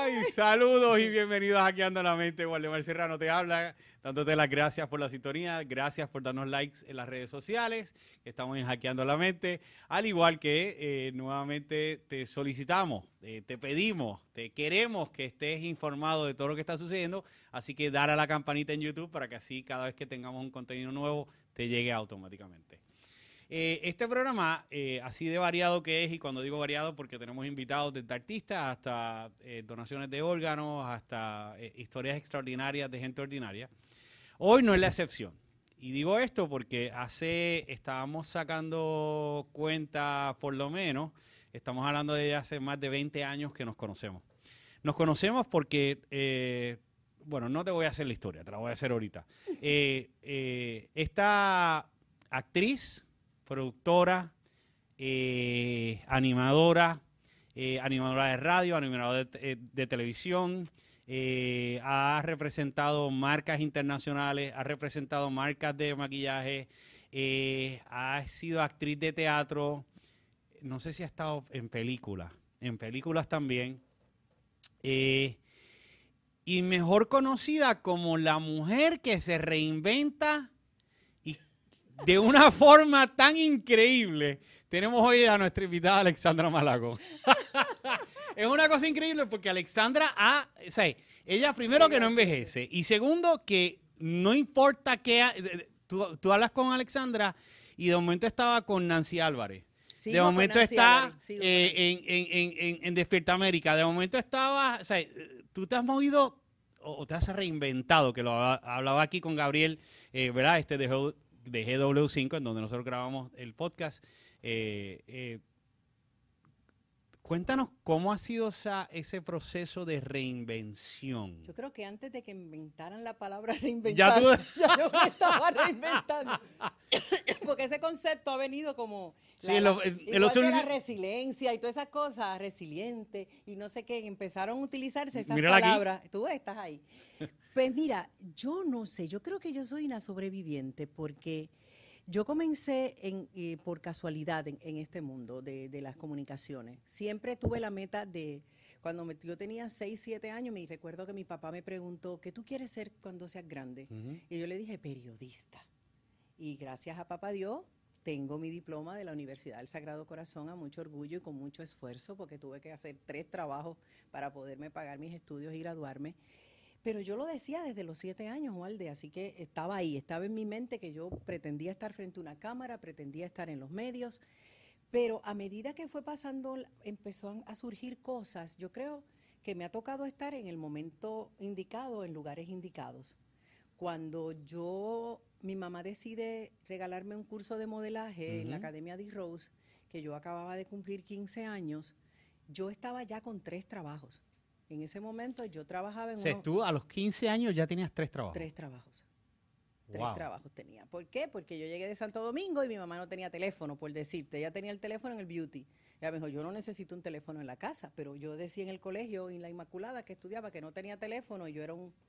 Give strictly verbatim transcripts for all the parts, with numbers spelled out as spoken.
Ay, saludos y bienvenidos a Hackeando la Mente. Waldemar Serrano te habla, dándote las gracias por la sintonía, gracias por darnos likes en las redes sociales. Estamos en Hackeando la Mente, al igual que eh, nuevamente te solicitamos, eh, te pedimos, te queremos que estés informado de todo lo que está sucediendo, así que dar a la campanita en YouTube para que así cada vez que tengamos un contenido nuevo te llegue automáticamente. Eh, este programa, eh, así de variado que es, y cuando digo variado porque tenemos invitados desde artistas hasta eh, donaciones de órganos, hasta eh, historias extraordinarias de gente ordinaria, hoy no es la excepción. Y digo esto porque hace, estábamos sacando cuenta, por lo menos, estamos hablando de hace más de veinte años que nos conocemos. Nos conocemos porque, eh, bueno, no te voy a hacer la historia, te la voy a hacer ahorita. Eh, eh, esta actriz, productora, eh, animadora, eh, animadora de radio, animadora de, de, de televisión, eh, ha representado marcas internacionales, ha representado marcas de maquillaje, eh, ha sido actriz de teatro, no sé si ha estado en películas, en películas también, eh, y mejor conocida como la mujer que se reinventa de una forma tan increíble. Tenemos hoy a nuestra invitada Alexandra Malagón. Es una cosa increíble porque Alexandra ha, o sea, ella primero que no envejece y segundo que no importa qué, tú, tú hablas con Alexandra y de momento estaba con Nancy Álvarez. Sigo de momento está eh, en, en, en, en Despierta América. De momento estaba, o sea, tú te has movido o te has reinventado, que lo hablaba aquí con Gabriel, eh, ¿verdad? Este dejó de G W cinco, en donde nosotros grabamos el podcast. Eh, eh, cuéntanos cómo ha sido esa, ese proceso de reinvención. Yo creo que antes de que inventaran la palabra reinventar, ya, tú... ya yo me estaba reinventando. Porque ese concepto ha venido como sí, la, lo, el, igual el que la resiliencia y todas esas cosas, resiliente y no sé qué, empezaron a utilizarse esas Mírala palabras. Aquí. Tú estás ahí. Pues mira, yo no sé, yo creo que yo soy una sobreviviente porque yo comencé en, eh, por casualidad en, en este mundo de, de las comunicaciones. Siempre tuve la meta de, cuando me, yo tenía seis, siete años, me recuerdo que mi papá me preguntó, ¿qué tú quieres ser cuando seas grande? Uh-huh. Y yo le dije, periodista. Y gracias a papá Dios, tengo mi diploma de la Universidad del Sagrado Corazón a mucho orgullo y con mucho esfuerzo, porque tuve que hacer tres trabajos para poderme pagar mis estudios y graduarme. Pero yo lo decía desde los siete años, Walde, así que estaba ahí, estaba en mi mente que yo pretendía estar frente a una cámara, pretendía estar en los medios, pero a medida que fue pasando, empezó a surgir cosas. Yo creo que me ha tocado estar en el momento indicado, en lugares indicados. Cuando yo, mi mamá decide regalarme un curso de modelaje uh-huh. en la Academia de Rose, que yo acababa de cumplir quince años, yo estaba ya con tres trabajos. En ese momento yo trabajaba en... O sea, unos, tú a los quince años ya tenías tres trabajos. Tres trabajos. Tres wow. trabajos tenía. ¿Por qué? Porque yo llegué de Santo Domingo y mi mamá no tenía teléfono, por decirte. Ella tenía el teléfono en el beauty. Ella me dijo, yo no necesito un teléfono en la casa, pero yo decía en el colegio, en la Inmaculada, que estudiaba, que no tenía teléfono y yo era un...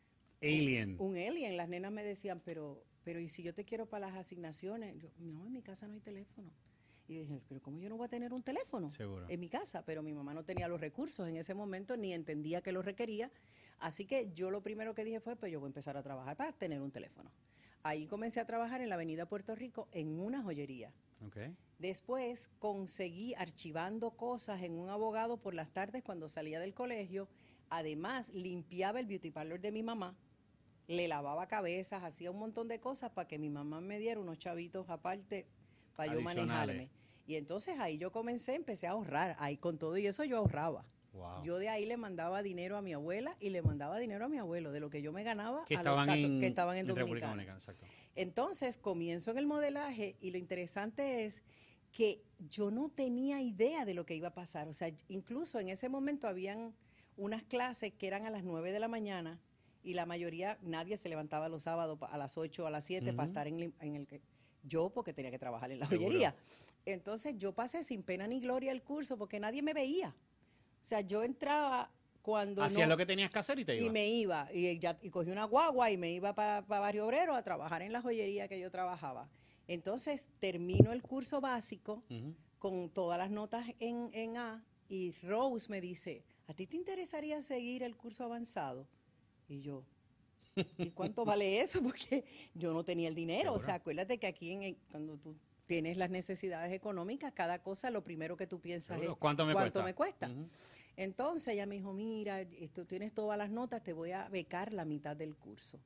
Alien. Un, un alien. Las nenas me decían, pero, pero ¿y si yo te quiero para las asignaciones? Yo, no, en mi casa no hay teléfono. Y dije, pero ¿cómo yo no voy a tener un teléfono Seguro. en mi casa? Pero mi mamá no tenía los recursos en ese momento, ni entendía que los requería. Así que yo lo primero que dije fue, pues yo voy a empezar a trabajar para tener un teléfono. Ahí comencé a trabajar en la avenida Puerto Rico en una joyería. Okay. Después conseguí archivando cosas en un abogado por las tardes cuando salía del colegio. Además, limpiaba el beauty parlor de mi mamá, le lavaba cabezas, hacía un montón de cosas para que mi mamá me diera unos chavitos aparte para yo manejarme. Y entonces ahí yo comencé, empecé a ahorrar. Ahí con todo y eso yo ahorraba. Wow. Yo de ahí le mandaba dinero a mi abuela y le mandaba dinero a mi abuelo, de lo que yo me ganaba que a estaban los en, que estaban en, en Dominicana. Dominicana. Exacto. Entonces comienzo en el modelaje y lo interesante es que yo no tenía idea de lo que iba a pasar. O sea, incluso en ese momento habían unas clases que eran a las nueve de la mañana y la mayoría, nadie se levantaba los sábados a las ocho o a las siete uh-huh. para estar en, en el... Yo porque tenía que trabajar en la Seguro. joyería. Entonces yo pasé sin pena ni gloria el curso porque nadie me veía. O sea, yo entraba cuando hacías no, lo que tenías que hacer y te ibas. Y me iba. Y, ya, y cogí una guagua y me iba para pa Barrio Obrero a trabajar en la joyería que yo trabajaba. Entonces termino el curso básico uh-huh. con todas las notas en, en A y Rose me dice, ¿a ti te interesaría seguir el curso avanzado? Y yo, ¿y cuánto vale eso? Porque yo no tenía el dinero. ¿Seguro? O sea, acuérdate que aquí en el, cuando tú tienes las necesidades económicas, cada cosa lo primero que tú piensas ¿Seguro? Es ¿cuánto me cuánto cuesta? Me cuesta? Uh-huh. Entonces ella me dijo, mira, tú tienes todas las notas, te voy a becar la mitad del curso.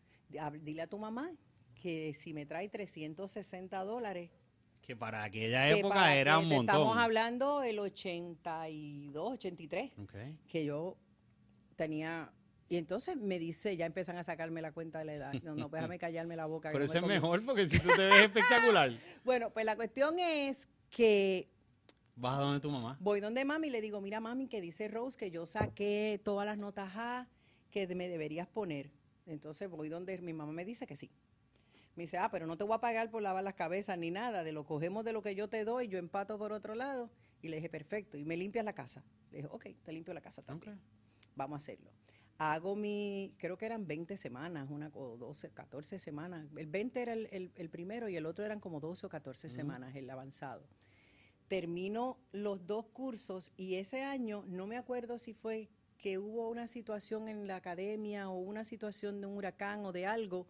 Dile a tu mamá que si me trae trescientos sesenta dólares. Que para aquella época para, era un montón. Estamos hablando del ochenta y dos, ochenta y tres, okay. Que yo tenía... Y entonces me dice, ya empiezan a sacarme la cuenta de la edad. No, no, déjame callarme la boca. Pero eso no es mejor, porque si tú te ves espectacular. Bueno, pues la cuestión es que... ¿Vas a donde tu mamá? Voy donde mami y le digo, mira mami, que dice Rose que yo saqué todas las notas A que me deberías poner. Entonces voy donde mi mamá me dice que sí. Me dice, ah, pero no te voy a pagar por lavar las cabezas ni nada, de lo cogemos de lo que yo te doy, yo empato por otro lado. Y le dije, perfecto, y me limpias la casa. Le dije, ok, te limpio la casa también. Okay. Vamos a hacerlo. Hago mi, creo que eran veinte semanas, una o doce, catorce semanas. El veinte era el, el, el primero y el otro eran como doce o catorce uh-huh. semanas, el avanzado. Termino los dos cursos y ese año, no me acuerdo si fue que hubo una situación en la academia o una situación de un huracán o de algo,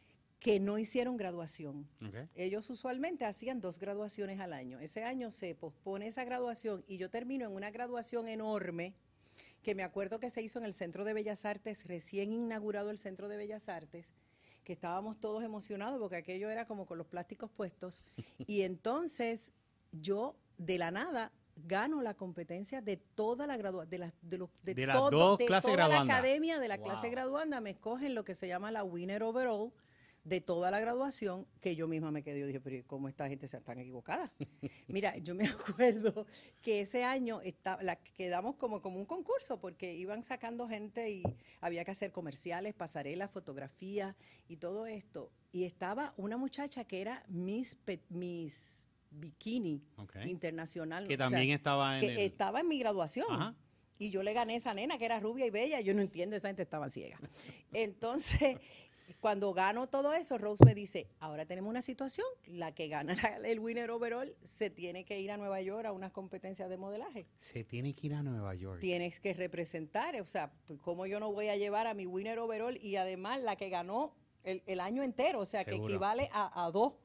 que no hicieron graduación. Okay. Ellos usualmente hacían dos graduaciones al año. Ese año se pospone esa graduación y yo termino en una graduación enorme que me acuerdo que se hizo en el Centro de Bellas Artes, recién inaugurado el Centro de Bellas Artes, que estábamos todos emocionados porque aquello era como con los plásticos puestos. Y entonces yo, de la nada, gano la competencia de toda la gradua de las de, los, de, de todo, las dos de clases toda graduandas. La academia de la Wow. Clase graduanda me escogen lo que se llama la winner overall de toda la graduación, que yo misma me quedé, yo dije, pero ¿cómo esta gente se tan equivocada? Mira, yo me acuerdo que ese año está, la, quedamos como, como un concurso, porque iban sacando gente y había que hacer comerciales, pasarelas, fotografías y todo esto. Y estaba una muchacha que era Miss, Miss Bikini okay. Internacional. Que también o sea, estaba en que el... estaba en mi graduación. Ajá. Y yo le gané a esa nena que era rubia y bella. Yo no entiendo, esa gente estaba ciega. Entonces... Cuando gano todo eso, Rose me dice, ahora tenemos una situación, la que gana la, el winner overall se tiene que ir a Nueva York a unas competencias de modelaje. Se tiene que ir a Nueva York. Tienes que representar, o sea, ¿cómo yo no voy a llevar a mi winner overall y además la que ganó el, el año entero? O sea, Seguro. Que equivale a, a dos,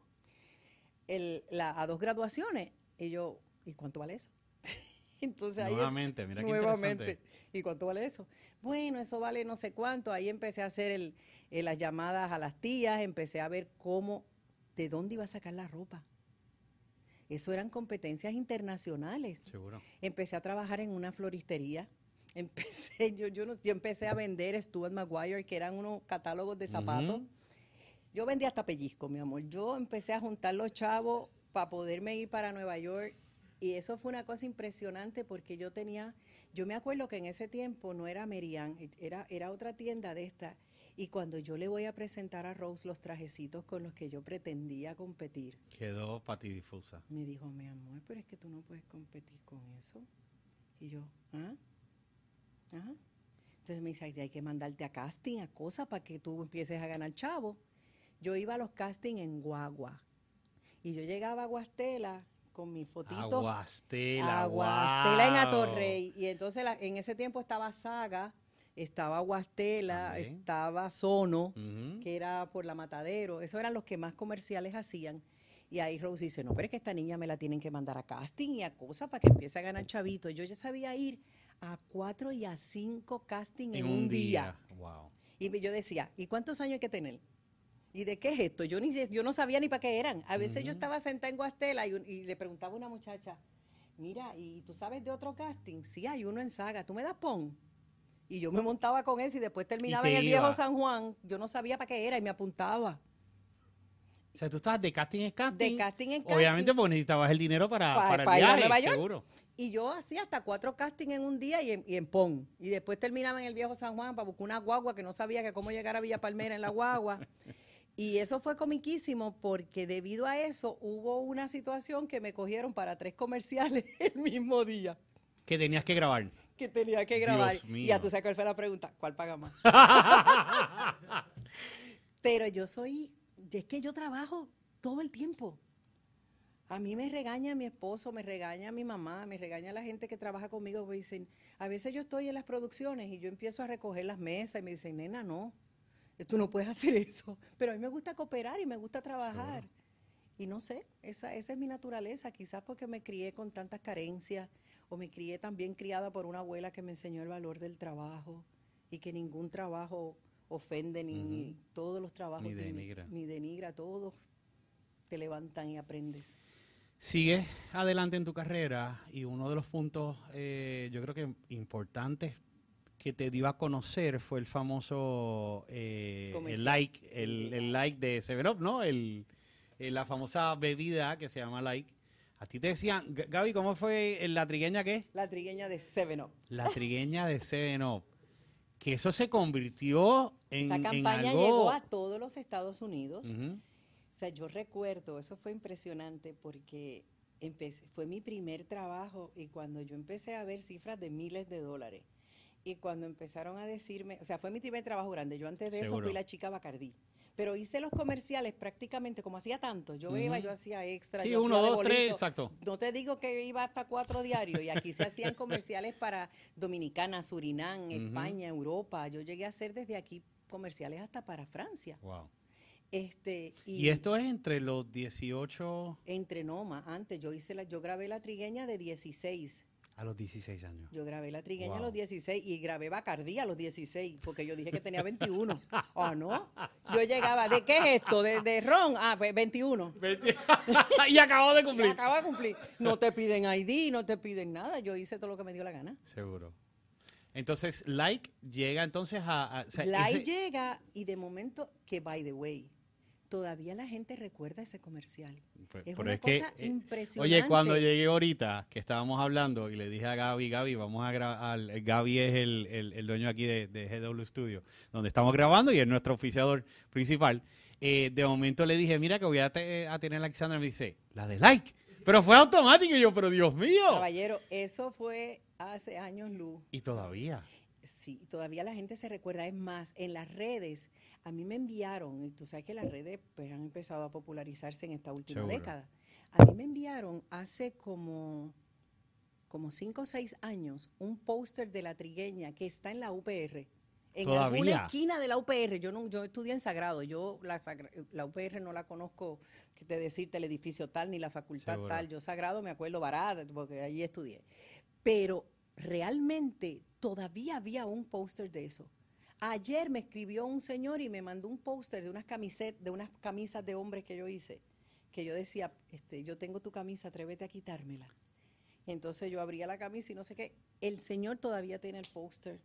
el, la, a dos graduaciones. Y yo, ¿y cuánto vale eso? Entonces nuevamente, ahí, mira qué nuevamente, interesante. ¿Y cuánto vale eso? Bueno, eso vale no sé cuánto. Ahí empecé a hacer el, el, las llamadas a las tías, empecé a ver cómo, de dónde iba a sacar la ropa. Eso eran competencias internacionales. Seguro. Empecé a trabajar en una floristería. Empecé, yo, yo, no, yo empecé a vender Stuart Maguire, que eran unos catálogos de zapatos. Uh-huh. Yo vendía hasta pellizco, mi amor. Yo empecé a juntar los chavos para poderme ir para Nueva York. Y eso fue una cosa impresionante porque yo tenía, yo me acuerdo que en ese tiempo no era Merian, era, era otra tienda de esta. Y cuando yo le voy a presentar a Rose los trajecitos con los que yo pretendía competir. Quedó patidifusa. Me dijo, mi amor, pero es que tú no puedes competir con eso. Y yo, ¿ah? ¿Ah? Entonces me dice, hay que mandarte a casting, a cosas para que tú empieces a ganar chavo. Yo iba a los castings en guagua. Y yo llegaba a Guastela con mi fotito. Aguastela, Aguastela wow. en Atorrey. Y entonces la, en ese tiempo estaba Saga, estaba Aguastela, También. estaba Sono, uh-huh. que era por la Matadero. Esos eran los que más comerciales hacían. Y ahí Rose dice, no, pero es que esta niña me la tienen que mandar a casting y a cosas para que empiece a ganar chavito. Yo ya sabía ir a cuatro y a cinco casting en, en un día. día. Wow. Y yo decía, ¿y cuántos años hay que tener? ¿Y de qué es esto? Yo ni yo no sabía ni para qué eran. A veces uh-huh. yo estaba sentada en Guastela y, y le preguntaba a una muchacha, mira, ¿y tú sabes de otro casting? Sí, hay uno en Saga, ¿tú me das pon? Y yo me montaba con eso y después terminaba en el iba. viejo San Juan. Yo no sabía para qué era y me apuntaba. O sea, tú estabas de casting en casting. De casting en casting. Obviamente porque necesitabas el dinero para, pa, para, para el viaje, ir a Nueva York. Seguro. Y yo hacía hasta cuatro castings en un día y en, y en Pon. Y después terminaba en el viejo San Juan para buscar una guagua que no sabía que cómo llegar a Villa Palmera en la guagua. Y eso fue comiquísimo porque debido a eso hubo una situación que me cogieron para tres comerciales el mismo día. Que tenías que grabar. Que tenía que grabar. Dios mío. Y ya tú sabes cuál fue la pregunta, ¿cuál paga más? Pero yo soy, es que yo trabajo todo el tiempo. A mí me regaña mi esposo, me regaña mi mamá, me regaña la gente que trabaja conmigo. Me dicen, a veces yo estoy en las producciones y yo empiezo a recoger las mesas y me dicen, nena, no, tú no puedes hacer eso. Pero a mí me gusta cooperar y me gusta trabajar. Seguro. Y no sé, esa, esa es mi naturaleza, quizás porque me crié con tantas carencias o me crié también criada por una abuela que me enseñó el valor del trabajo y que ningún trabajo ofende, ni, uh-huh. ni todos los trabajos ni denigra. Ni, ni denigra, todos te levantan y aprendes. Sigues adelante en tu carrera y uno de los puntos, eh, yo creo que importantes que te dio a conocer fue el famoso eh, el like, el, el like de seven up, ¿no? El, el, la famosa bebida que se llama like. A ti te decían, Gaby, ¿cómo fue la trigueña qué? La trigueña de seven up. La trigueña de seven up. Que eso se convirtió en, Esa campaña en algo... llegó a todos los Estados Unidos. Uh-huh. O sea, yo recuerdo, eso fue impresionante porque empecé, fue mi primer trabajo y cuando yo empecé a ver cifras de miles de dólares y cuando empezaron a decirme, o sea, fue mi primer trabajo grande, yo antes de Seguro. eso fui la chica Bacardí, pero hice los comerciales prácticamente como hacía tanto, yo uh-huh. iba, yo hacía extra, sí, yo uno, hacía dos, bolito. tres, exacto. No te digo que iba hasta cuatro diarios y aquí se hacían comerciales para Dominicana, Surinam, uh-huh. España, Europa, yo llegué a hacer desde aquí comerciales hasta para Francia. Wow. Este, y, ¿Y esto es entre los dieciocho? Entre no más, antes yo hice la, yo grabé la trigueña de dieciséis. A los dieciséis años. Yo grabé la trigueña Wow. a los dieciséis y grabé Bacardí a los dieciséis, porque yo dije que tenía veintiuno. ¿O oh, no? Yo llegaba, ¿de qué es esto? ¿De, de ron? Ah, pues veintiuno. veinte y acabó de cumplir. Y acabo de cumplir. No te piden I D, no te piden nada. Yo hice todo lo que me dio la gana. Seguro. Entonces, Like llega entonces a... a o sea, Like ese... llega y de momento, que by the way, todavía la gente recuerda ese comercial. Pues, es pero una es cosa que, impresionante. Oye, cuando llegué ahorita, que estábamos hablando, y le dije a Gaby, Gaby, vamos a grabar, Gaby es el, el, el dueño aquí de, de G W Studio, donde estamos grabando y es nuestro oficiador principal. Eh, de momento le dije, mira que voy a, te, a tener a Alexandra, y me dice, la de Like. Pero fue automático y yo, pero Dios mío. Caballero, eso fue hace años luz. ¿Y todavía? Sí, todavía la gente se recuerda. Es más, en las redes, a mí me enviaron, y tú sabes que las redes pues, han empezado a popularizarse en esta última Seguro. década. A mí me enviaron hace como, como cinco o seis años un póster de la trigueña que está en la U P R. En ¿Todavía? alguna esquina de la U P R. Yo no, yo estudié en Sagrado. Yo la, la U P R no la conozco, que te decirte el edificio tal ni la facultad Seguro. tal. Yo Sagrado me acuerdo Barada, porque allí estudié. Pero realmente todavía había un póster de eso. Ayer me escribió un señor y me mandó un póster de unas camisetas, de unas camisas de hombres que yo hice, que yo decía, este, yo tengo tu camisa, atrévete a quitármela. Entonces yo abría la camisa y no sé qué. El señor todavía tiene el póster.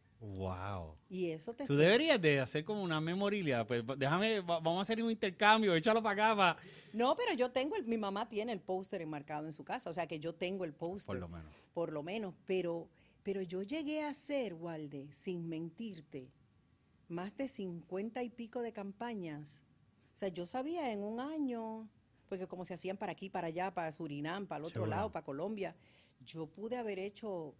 Wow. Y eso te Tú deberías de hacer como una memorilia. Pues déjame, vamos a hacer un intercambio, échalo para acá. Para... No, pero yo tengo, el, mi mamá tiene el póster enmarcado en su casa, o sea que yo tengo el póster. Por lo menos. Por lo menos, pero, pero yo llegué a hacer, Walde, sin mentirte, más de cincuenta y pico de campañas. O sea, yo sabía en un año, porque como se hacían para aquí, para allá, para Surinam, para el otro Seguro. lado, para Colombia, yo pude haber hecho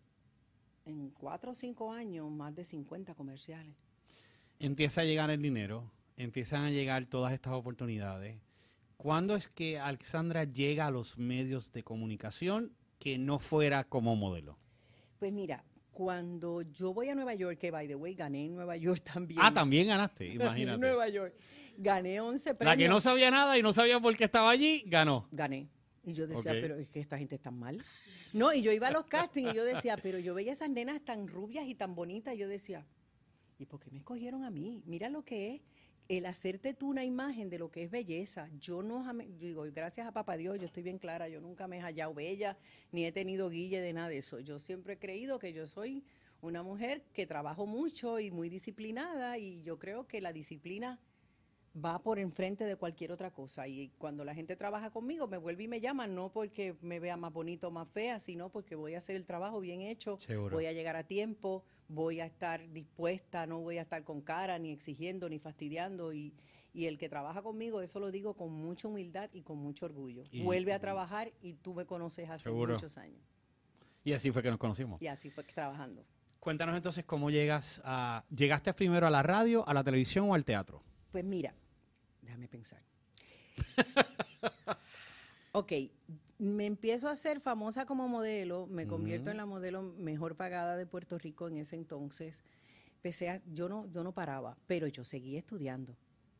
en cuatro o cinco años más de cincuenta comerciales. Empieza a llegar el dinero, empiezan a llegar todas estas oportunidades. ¿Cuándo es que Alexandra llega a los medios de comunicación que no fuera como modelo? Pues mira, cuando yo voy a Nueva York, que by the way gané en Nueva York también. Ah, también ganaste, imagínate. En Nueva York. Gané once premios. La que no sabía nada y no sabía por qué estaba allí, ganó. Gané. Y yo decía, Okay. pero es que esta gente está mal. No, y yo iba a los castings y yo decía, pero yo veía esas nenas tan rubias y tan bonitas y yo decía, ¿y por qué me escogieron a mí? Mira lo que es el hacerte tú una imagen de lo que es belleza. Yo no, yo digo, gracias a papá Dios, yo estoy bien clara, yo nunca me he hallado bella, ni he tenido guille de nada de eso. Yo siempre he creído que yo soy una mujer que trabajo mucho y muy disciplinada y yo creo que la disciplina va por enfrente de cualquier otra cosa. Y cuando la gente trabaja conmigo, me vuelve y me llama, no porque me vea más bonita o más fea, sino porque voy a hacer el trabajo bien hecho, Seguro. Voy a llegar a tiempo, voy a estar dispuesta, no voy a estar con cara, ni exigiendo, ni fastidiando. Y, y el que trabaja conmigo, eso lo digo con mucha humildad y con mucho orgullo. Y, vuelve a trabajar y tú me conoces hace Seguro. muchos años. Y así fue que nos conocimos. Y así fue que trabajando. Cuéntanos entonces cómo llegas a... ¿Llegaste primero a la radio, a la televisión o al teatro? Pues mira, déjame pensar. Ok, me empiezo a ser famosa como modelo, me convierto uh-huh. en la modelo mejor pagada de Puerto Rico en ese entonces. Empecé a, yo no, yo no paraba, pero yo seguía estudiando.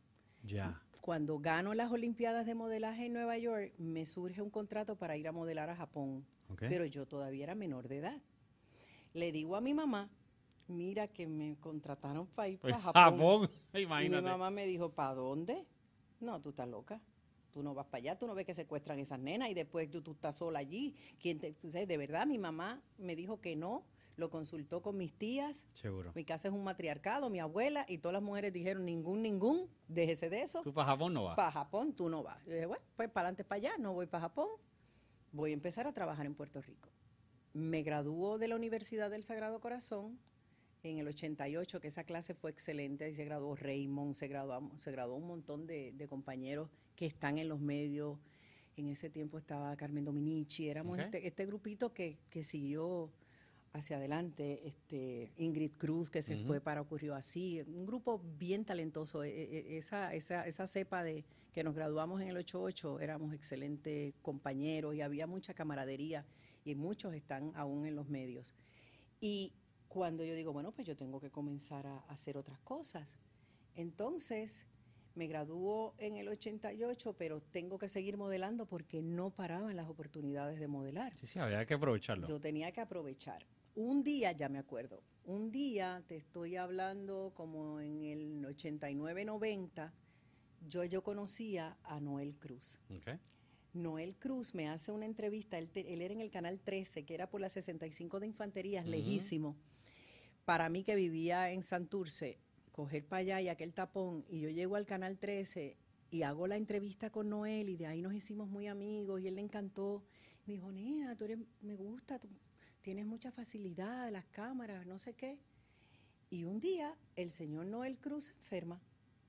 Ya. Cuando gano las Olimpiadas de modelaje en Nueva York, me surge un contrato para ir a modelar a Japón, okay. pero yo todavía era menor de edad. Le digo a mi mamá, mira que me contrataron para ir para Japón. Japón, imagínate. Y mi mamá me dijo, ¿para dónde? No, tú estás loca. Tú no vas para allá, tú no ves que secuestran esas nenas y después tú, tú estás sola allí. ¿Quién te, tú sabes, de verdad, mi mamá me dijo que no, lo consultó con mis tías. Seguro. Mi casa es un matriarcado, mi abuela, y todas las mujeres dijeron, ningún, ningún, déjese de eso. ¿Tú para Japón no vas? Para Japón tú no vas. Yo dije, bueno, pues para adelante, para allá, no voy para Japón. Voy a empezar a trabajar en Puerto Rico. Me graduó de la Universidad del Sagrado Corazón en el ochenta y ocho, que esa clase fue excelente, ahí se graduó Raymond, se graduó, se graduó un montón de, de compañeros que están en los medios. En ese tiempo estaba Carmen Dominici, éramos okay. este, este grupito que, que siguió hacia adelante, este Ingrid Cruz, que se uh-huh. fue para Ocurrió Así, un grupo bien talentoso. Esa, esa, esa cepa de que nos graduamos en el ochenta y ocho, éramos excelentes compañeros y había mucha camaradería y muchos están aún en los medios. Y cuando yo digo, bueno, pues yo tengo que comenzar a, a hacer otras cosas. Entonces, me graduó en el ochenta y ocho, pero tengo que seguir modelando porque no paraban las oportunidades de modelar. Sí, sí, había que aprovecharlo. Yo tenía que aprovechar. Un día, ya me acuerdo, un día, te estoy hablando como en el ochenta y nueve, noventa, yo, yo conocía a Noel Cruz. Okay. Noel Cruz me hace una entrevista, él, te, él era en el Canal trece, que era por la sesenta y cinco de Infantería, uh-huh. lejísimo. Para mí que vivía en Santurce, coger para allá y aquel tapón, y yo llego al Canal trece y hago la entrevista con Noel y de ahí nos hicimos muy amigos y él le encantó. Me dijo, nena, tú eres, me gusta, tú tienes mucha facilidad, las cámaras, no sé qué. Y un día el señor Noel Cruz se enferma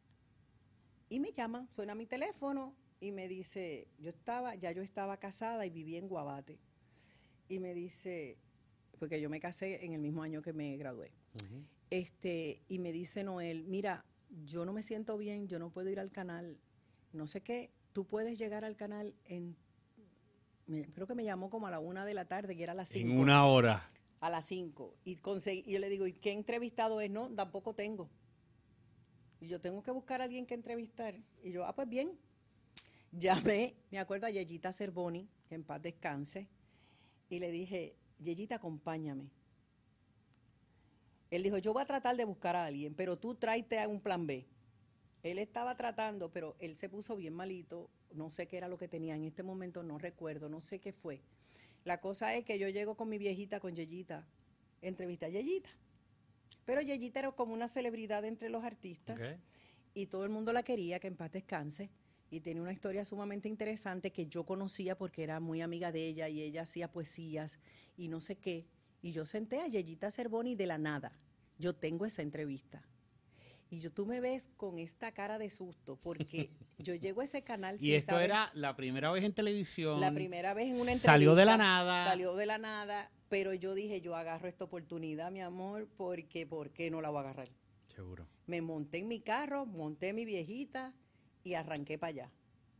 y me llama, suena mi teléfono y me dice, yo estaba, ya yo estaba casada y vivía en Guabate. Y me dice, porque yo me casé en el mismo año que me gradué. Uh-huh. Este, y me dice Noel, mira, yo no me siento bien, yo no puedo ir al canal, no sé qué, tú puedes llegar al canal en, me, creo que me llamó como a la una de la tarde, que era a las cinco. En una hora. A las cinco. Y, consegui, y yo le digo, ¿y qué entrevistado es? No, tampoco tengo. Y yo tengo que buscar a alguien que entrevistar. Y yo, ah, pues bien. Llamé, me acuerdo a Yeyita Cervoni, que en paz descanse, y le dije, Yeyita, acompáñame. Él dijo, yo voy a tratar de buscar a alguien, pero tú tráete un plan B. Él estaba tratando, pero él se puso bien malito, no sé qué era lo que tenía en este momento, no recuerdo, no sé qué fue. La cosa es que yo llego con mi viejita, con Yeyita, entrevisté a Yeyita. Pero Yeyita era como una celebridad entre los artistas, okay. y todo el mundo la quería, que en paz descanse, y tenía una historia sumamente interesante que yo conocía porque era muy amiga de ella y ella hacía poesías y no sé qué. Y yo senté a Yeyita Cervoni de la nada. Yo tengo esa entrevista. Y yo, tú me ves con esta cara de susto porque yo llego a ese canal y sin esto saber, era la primera vez en televisión. La primera vez en una entrevista. Salió de la nada. Salió de la nada, pero yo dije, yo agarro esta oportunidad, mi amor, porque ¿por qué no la voy a agarrar? Seguro. Me monté en mi carro, monté mi viejita y arranqué para allá.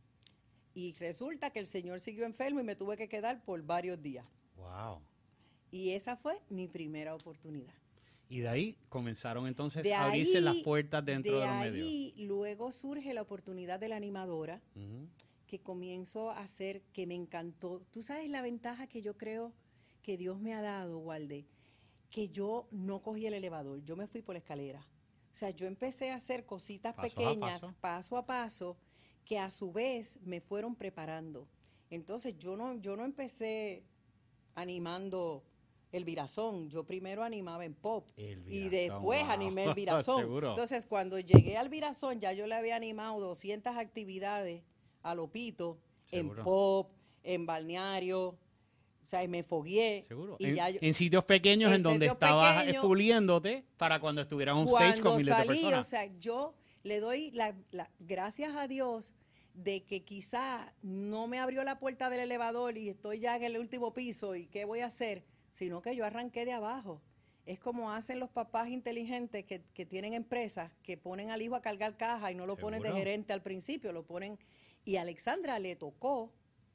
Y resulta que el señor siguió enfermo y me tuve que quedar por varios días. Wow. Y esa fue mi primera oportunidad. Y de ahí comenzaron entonces de a abrirse ahí, las puertas dentro de, de los ahí, medios. Y luego surge la oportunidad de la animadora, uh-huh. que comienzo a hacer, que me encantó. Tú sabes la ventaja que yo creo que Dios me ha dado, Walde, que yo no cogí el elevador, yo me fui por la escalera. O sea, yo empecé a hacer cositas paso pequeñas, a paso. paso a paso, que a su vez me fueron preparando. Entonces yo no, yo no empecé animando el virazón, yo primero animaba en pop virazón, y después wow. animé el virazón. Entonces cuando llegué al virazón ya yo le había animado doscientas actividades a Lopito, ¿seguro? En pop, en balneario, o sea, me fogueé. Seguro. Y en, ya yo, en sitios pequeños en, en donde estabas expuliéndote para cuando estuvieras en un stage con miles salí, de personas. O sea, yo le doy la, la, gracias a Dios de que quizá no me abrió la puerta del elevador y estoy ya en el último piso y ¿qué voy a hacer? Sino que yo arranqué de abajo. Es como hacen los papás inteligentes que, que tienen empresas, que ponen al hijo a cargar caja y no lo ¿seguro? Ponen de gerente al principio, lo ponen. Y a Alexandra le tocó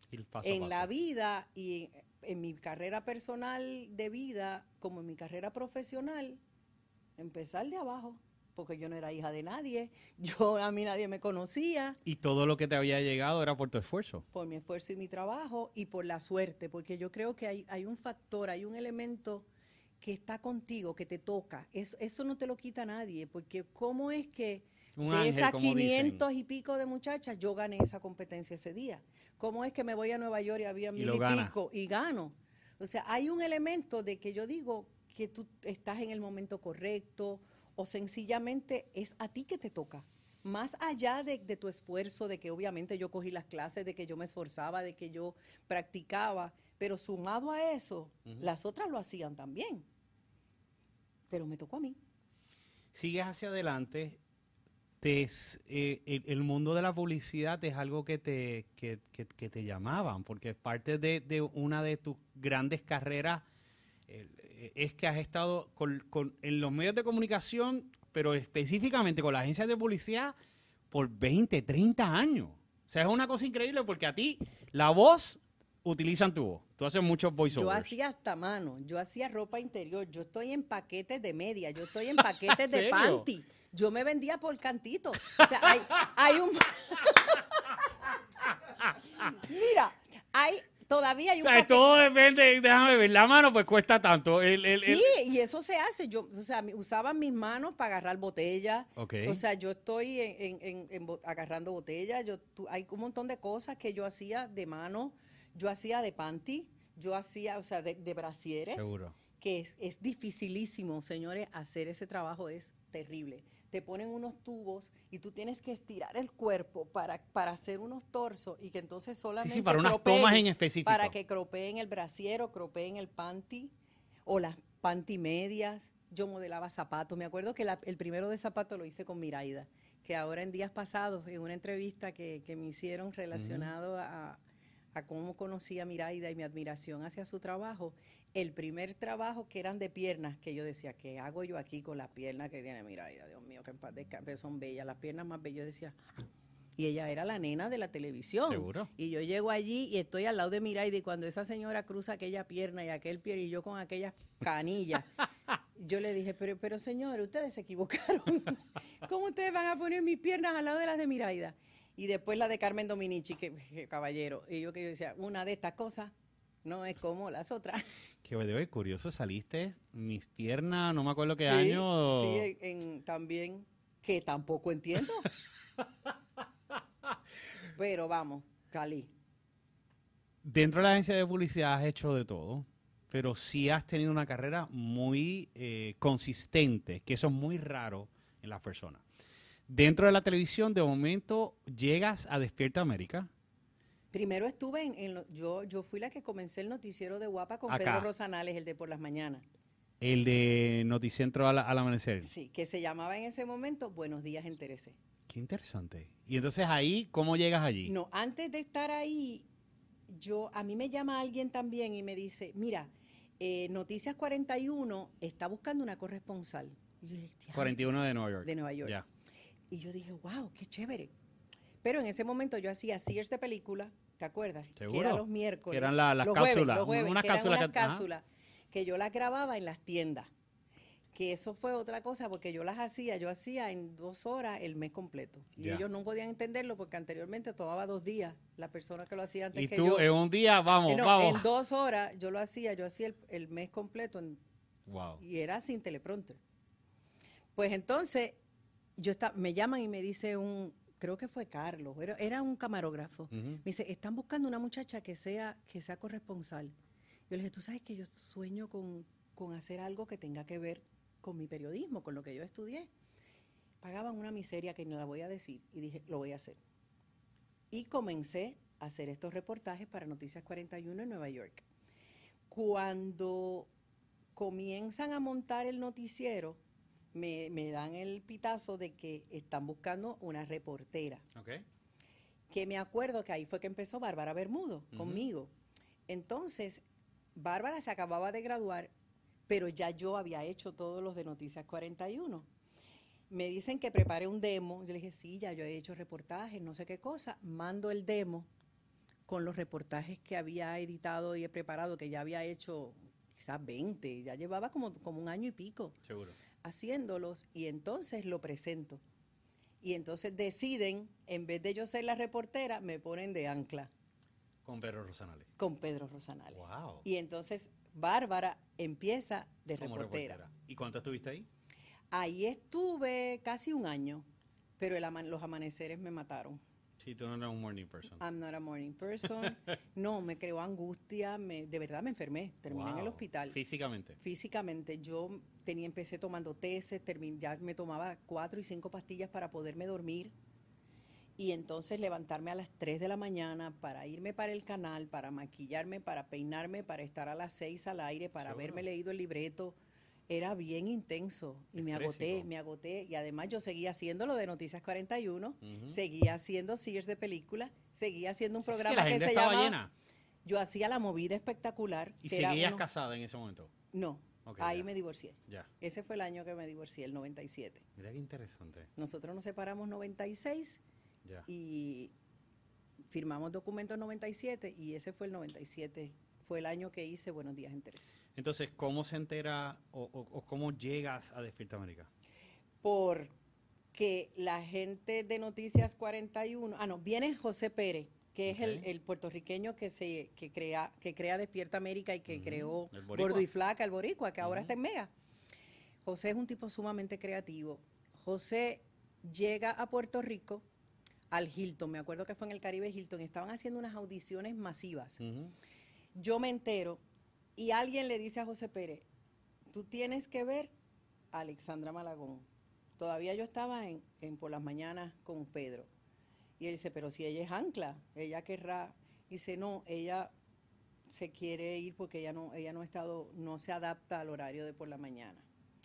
Y paso a en paso. la vida y en mi carrera personal de vida, como en mi carrera profesional, empezar de abajo, porque yo no era hija de nadie, yo a mí nadie me conocía. Y todo lo que te había llegado era por tu esfuerzo. Por mi esfuerzo y mi trabajo y por la suerte, porque yo creo que hay, hay un factor, hay un elemento que está contigo, que te toca. Eso, eso no te lo quita nadie, porque ¿cómo es que Un de ángel, esas como quinientos dicen. y pico de muchachas yo gané esa competencia ese día? ¿Cómo es que me voy a Nueva York y había Y mil lo y gana. pico y gano? O sea, hay un elemento de que yo digo que tú estás en el momento correcto o sencillamente es a ti que te toca. Más allá de, de tu esfuerzo, de que obviamente yo cogí las clases, de que yo me esforzaba, de que yo practicaba, pero sumado a eso, uh-huh. las otras lo hacían también. Pero me tocó a mí. Sigues hacia adelante. Te, eh, el, el mundo de la publicidad es algo que te, que, que, que te llamaban, porque parte de, de una de tus grandes carreras eh, es que has estado con, con, en los medios de comunicación, pero específicamente con las agencias de publicidad, por veinte, treinta años. O sea, es una cosa increíble porque a ti la voz utilizan tu voz. Tú haces muchos voiceovers. Yo hacía hasta mano, yo hacía ropa interior, yo estoy en paquetes de media, yo estoy en paquetes de panty. Yo me vendía por cantito. O sea, hay, hay un... Mira, hay... Todavía hay un o sea, paquete. Todo depende, déjame ver, la mano pues cuesta tanto. El, el, sí, el... y eso se hace. Yo, o sea, usaba mis manos para agarrar botellas. Okay. O sea, yo estoy en, en, en, en, agarrando botellas. Yo, tú, hay un montón de cosas que yo hacía de mano. Yo hacía de panty, yo hacía, o sea, de, de brasieres. Seguro. Que es, es dificilísimo, señores, hacer ese trabajo es terrible. Te ponen unos tubos y tú tienes que estirar el cuerpo para, para hacer unos torsos y que entonces solamente sí, sí, para unas tomas en específico. Para que cropeen el brasier o cropeen el panty o las panty medias. Yo modelaba zapatos. Me acuerdo que la, el primero de zapatos lo hice con Miraida, que ahora en días pasados, en una entrevista que, que me hicieron relacionado uh-huh. a, a cómo conocí a Miraida y mi admiración hacia su trabajo, el primer trabajo que eran de piernas, que yo decía, ¿qué hago yo aquí con las piernas que tiene Miraida? Dios mío, que en paz descanse, son bellas, las piernas más bellas. Yo decía, y ella era la nena de la televisión. Seguro. Y yo llego allí y estoy al lado de Miraida y cuando esa señora cruza aquella pierna y aquel pie y yo con aquellas canillas, yo le dije, pero, pero señor, ustedes se equivocaron. ¿Cómo ustedes van a poner mis piernas al lado de las de Miraida? Y después la de Carmen Dominici, que, que caballero. Y yo que yo decía, una de estas cosas no es como las otras. Que de curioso, saliste, mis piernas, no me acuerdo qué sí, año. Sí, en, en, también, que tampoco entiendo. Pero vamos, Cali. Dentro de la agencia de publicidad has hecho de todo, pero sí has tenido una carrera muy eh, consistente, que eso es muy raro en las personas. Dentro de la televisión, de momento, llegas a Despierta América. Primero estuve en, en lo, yo, yo fui la que comencé el noticiero de Guapa con Acá. Pedro Rosanales, el de Por las Mañanas. El de Noticentro al, al amanecer. Sí, que se llamaba en ese momento Buenos Días en Teresé. Qué interesante. Y entonces ahí, ¿cómo llegas allí? No, antes de estar ahí, yo a mí me llama alguien también y me dice, mira, eh, Noticias cuarenta y uno está buscando una corresponsal. Y yo dije, cuarenta y uno de Nueva York. De Nueva York. Ya. Y yo dije, wow, qué chévere. Pero en ese momento yo hacía Sears de película, ¿te acuerdas? ¿Seguro? Que eran los miércoles. Que eran la, las los cápsulas. Jueves, los jueves, unas que cápsulas eran unas que, cápsulas que yo las grababa en las tiendas. Que eso fue otra cosa, porque yo las hacía, yo hacía en dos horas el mes completo. Y ya. ellos no podían entenderlo porque anteriormente tomaba dos días la persona que lo hacía antes y que tú, yo. en un día, vamos, eh, no, vamos. En dos horas yo lo hacía, yo hacía el, el mes completo. En, wow. Y era sin teleprompter. Pues entonces, yo está, me llaman y me dice un, creo que fue Carlos, era, era un camarógrafo. Uh-huh. Me dice, están buscando una muchacha que sea, que sea corresponsal. Yo le dije, tú sabes que yo sueño con, con hacer algo que tenga que ver con mi periodismo, con lo que yo estudié. Pagaban una miseria que no la voy a decir y dije, lo voy a hacer. Y comencé a hacer estos reportajes para Noticias cuarenta y uno en Nueva York. Cuando comienzan a montar el noticiero, me, me dan el pitazo de que están buscando una reportera. Okay. Que me acuerdo que ahí fue que empezó Bárbara Bermudo uh-huh. conmigo. Entonces, Bárbara se acababa de graduar, pero ya yo había hecho todos los de Noticias cuarenta y uno. Me dicen que prepare un demo. Yo le dije, sí, ya yo he hecho reportajes, no sé qué cosa. Mando el demo. con los reportajes que había editado y he preparado, que ya había hecho quizás veinte, ya llevaba como, como un año y pico. Seguro. Haciéndolos, y entonces lo presento. Y entonces deciden, en vez de yo ser la reportera, me ponen de ancla. Con Pedro Rosanales. Con Pedro Rosanales. Wow. Y entonces Bárbara empieza de reportera. reportera. ¿Y cuánto estuviste ahí? Ahí estuve casi un año, pero el ama los amaneceres me mataron. Sí, tú no eres un morning person. I'm not a morning person. No, me creó angustia, me, de verdad me enfermé, terminé Wow. en el hospital. Físicamente. Físicamente, yo tenía, empecé tomando tesis, termin, ya me tomaba cuatro y cinco pastillas para poderme dormir. Y entonces levantarme a las tres de la mañana para irme para el canal, para maquillarme, para peinarme, para estar a las seis al aire, para Seguro. haberme leído el libreto. Era bien intenso y me agoté, Estrésico. me agoté. Y además yo seguía haciendo lo de Noticias cuarenta y uno, Ujú. seguía haciendo Sears de películas, seguía haciendo un Sí, sí, programa la que agenda se estaba llamaba... llena. Yo hacía La Movida Espectacular. ¿Y que era seguías uno- casada en ese momento? No, Ok, ahí ya. me divorcié. Ya. Ese fue el año que me divorcié, el noventa y siete. Mira qué interesante. Nosotros nos separamos noventa y seis Ya. y firmamos documentos noventa y siete y ese fue el noventa y siete. Fue el año que hice Buenos Días en Teresa. Entonces, ¿cómo se entera o, o, o cómo llegas a Despierta América? Porque la gente de Noticias cuarenta y uno, ah no, viene José Pérez, que es el, Ok. el puertorriqueño que se que crea que crea Despierta América y que Ujú, creó el boricua. Gordo y Flaca, el boricua, que ahora Ujú. está en Mega. José es un tipo sumamente creativo. José llega a Puerto Rico, al Hilton, me acuerdo que fue en el Caribe Hilton, estaban haciendo unas audiciones masivas. Ujú. Yo me entero y alguien le dice a José Pérez, tú tienes que ver a Alexandra Malagón. Todavía yo estaba en, en Por las Mañanas con Pedro. Y él dice, pero si ella es ancla, ella querrá. Dice, no, ella se quiere ir porque ella no, ella no ha estado, no se adapta al horario de Por la Mañana.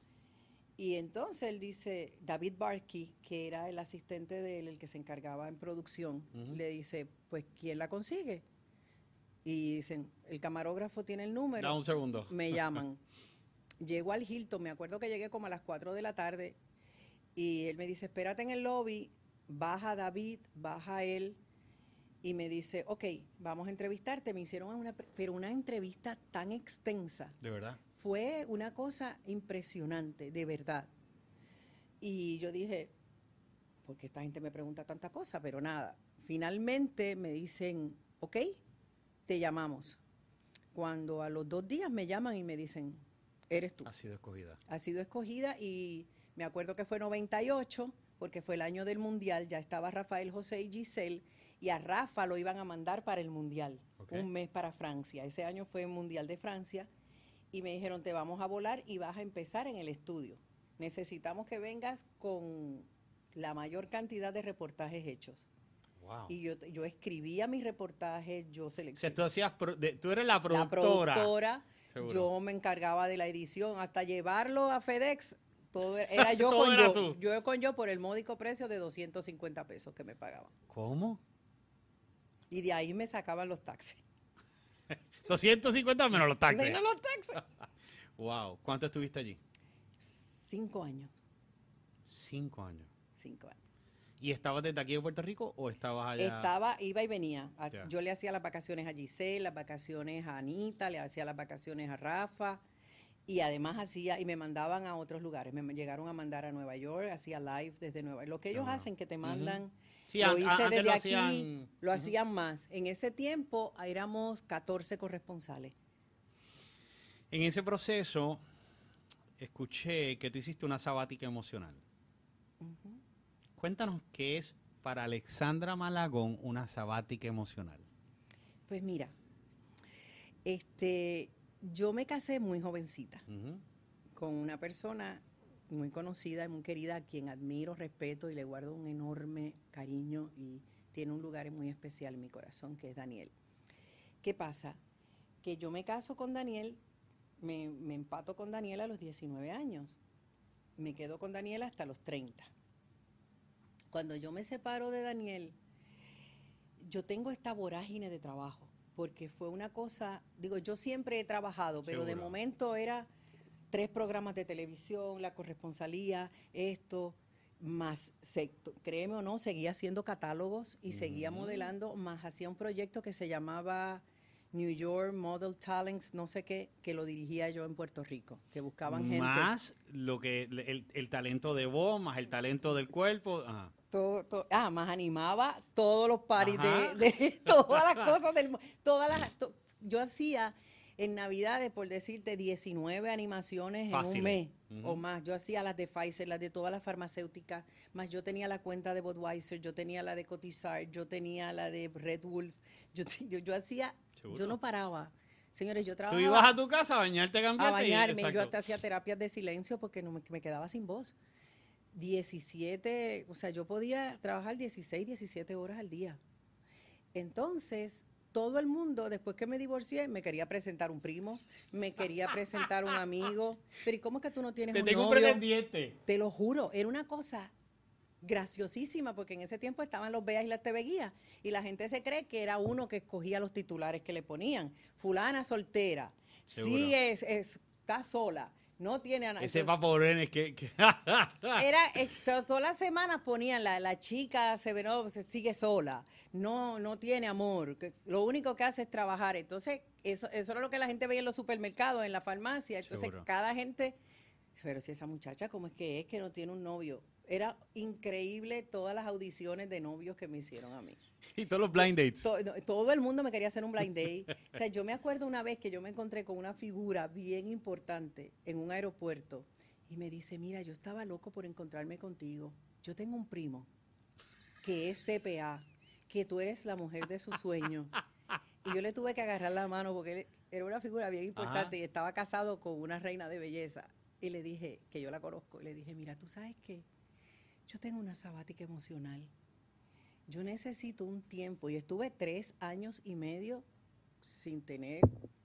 Y entonces él dice, David Barkey, que era el asistente de él, el que se encargaba en producción, Ujú. le dice, pues, ¿quién la consigue? Y dicen, el camarógrafo tiene el número. Da un segundo. Me llaman. Llego al Hilton, me acuerdo que llegué como a las cuatro de la tarde y él me dice, espérate en el lobby, baja David, baja él y me dice, ok, vamos a entrevistarte. Me hicieron una, pero una entrevista tan extensa. De verdad. Fue una cosa impresionante, de verdad. Y yo dije, ¿por qué esta gente me pregunta tanta cosa? Pero nada, finalmente me dicen, ok, te llamamos. Cuando a los dos días me llaman y me dicen, eres tú. Ha sido escogida. Ha sido escogida y me acuerdo que fue noventa y ocho, porque fue el año del Mundial, ya estaba Rafael, José y Giselle, y a Rafa lo iban a mandar para el Mundial, Ok. un mes para Francia. Ese año fue el Mundial de Francia, y me dijeron, te vamos a volar y vas a empezar en el estudio. Necesitamos que vengas con la mayor cantidad de reportajes hechos. Wow. Y yo, yo escribía mis reportajes, yo O sea, seleccionaba. tú, hacías pro- de- tú eres la La productora. productora, Seguro. yo me encargaba de la edición, hasta llevarlo a FedEx, todo era, era yo Todo con era yo, tú. yo con yo por el módico precio de doscientos cincuenta pesos que me pagaban. ¿Cómo? Y de ahí me sacaban los taxis. doscientos cincuenta menos los taxis. Menos los taxis. Wow. ¿Cuánto estuviste allí? Cinco años, Cinco años. cinco años. ¿Y estabas desde aquí de Puerto Rico o estabas allá? Estaba, iba y venía. A- Ya. Yo le hacía las vacaciones a Giselle, las vacaciones a Anita, le hacía las vacaciones a Rafa. Y además hacía, y me mandaban a otros lugares. Me llegaron a mandar a Nueva York, hacía live desde Nueva York. Lo que ellos Seguro. hacen, que te Ujú. mandan, Sí, lo an- hice antes desde lo aquí, hacían- lo Ujú. hacían más. En ese tiempo éramos catorce corresponsales. En ese proceso, escuché que tú hiciste una sabática emocional. Ujú. Cuéntanos qué es para Alexandra Malagón una sabática emocional. Pues mira, este, yo me casé muy jovencita Ujú. con una persona muy conocida y muy querida, a quien admiro, respeto y le guardo un enorme cariño y tiene un lugar muy especial en mi corazón, que es Daniel. ¿Qué pasa? Que yo me caso con Daniel, me, me empato con Daniel a los diecinueve años, me quedo con Daniel hasta los treinta. Cuando yo me separo de Daniel, yo tengo esta vorágine de trabajo, porque fue una cosa, digo, yo siempre he trabajado, pero de Seguro. momento era tres programas de televisión, la corresponsalía, esto, más, se, créeme o no, seguía haciendo catálogos y uh-huh. seguía modelando, más hacía un proyecto que se llamaba New York Model Talents, no sé qué, que lo dirigía yo en Puerto Rico, que buscaban gente. Más lo que el, el talento de voz, más el talento del cuerpo. Ajá. Todo, todo, ah, más animaba todos los paris de, de todas las cosas del mundo. Todas las, to, yo hacía en Navidades, por decirte, diecinueve animaciones Fácil. en un mes uh-huh. o más. Yo hacía las de Pfizer, las de todas las farmacéuticas, más yo tenía la cuenta de Budweiser, yo tenía la de Cotizar, yo tenía la de Red Wolf, yo, yo, yo hacía, ¿Seguro? yo no paraba. Señores, yo trabajaba. Tú ibas a tu casa a bañarte, a cambiarte. A bañarme, y, yo hasta hacía terapias de silencio porque no me, me quedaba sin voz. diecisiete, o sea, yo podía trabajar dieciséis, diecisiete horas al día. Entonces, todo el mundo, después que me divorcié, me quería presentar un primo, me quería presentar un amigo. Pero ¿y cómo es que tú no tienes Te un tengo novio? un pretendiente. Te lo juro, era una cosa graciosísima, porque en ese tiempo estaban los B A y las T V Guías, y la gente se cree que era uno que escogía los titulares que le ponían. Fulana soltera, ¿Seguro? sí es, es, está sola. No tiene a nadie. Ese vaporén es que... que era, eh, to, todas las semanas ponían, la, la chica se, ve, no, se sigue sola, no, no tiene amor, que lo único que hace es trabajar. Entonces, eso, eso era lo que la gente veía en los supermercados, en la farmacia. Entonces, Seguro. cada gente, pero si esa muchacha, ¿cómo es que es que no tiene un novio? Era increíble todas las audiciones de novios que me hicieron a mí. Y todos los blind dates. Todo, todo el mundo me quería hacer un blind date. O sea, yo me acuerdo una vez que yo me encontré con una figura bien importante en un aeropuerto y me dice, mira, yo estaba loco por encontrarme contigo. Yo tengo un primo que es C P A, que tú eres la mujer de sus sueños. Y yo le tuve que agarrar la mano porque él era una figura bien importante. Ajá. Y estaba casado con una reina de belleza. Y le dije, que yo la conozco, y le dije, mira, ¿tú sabes qué? Yo tengo una sabática emocional. Yo necesito un tiempo, y estuve tres años y medio sin tener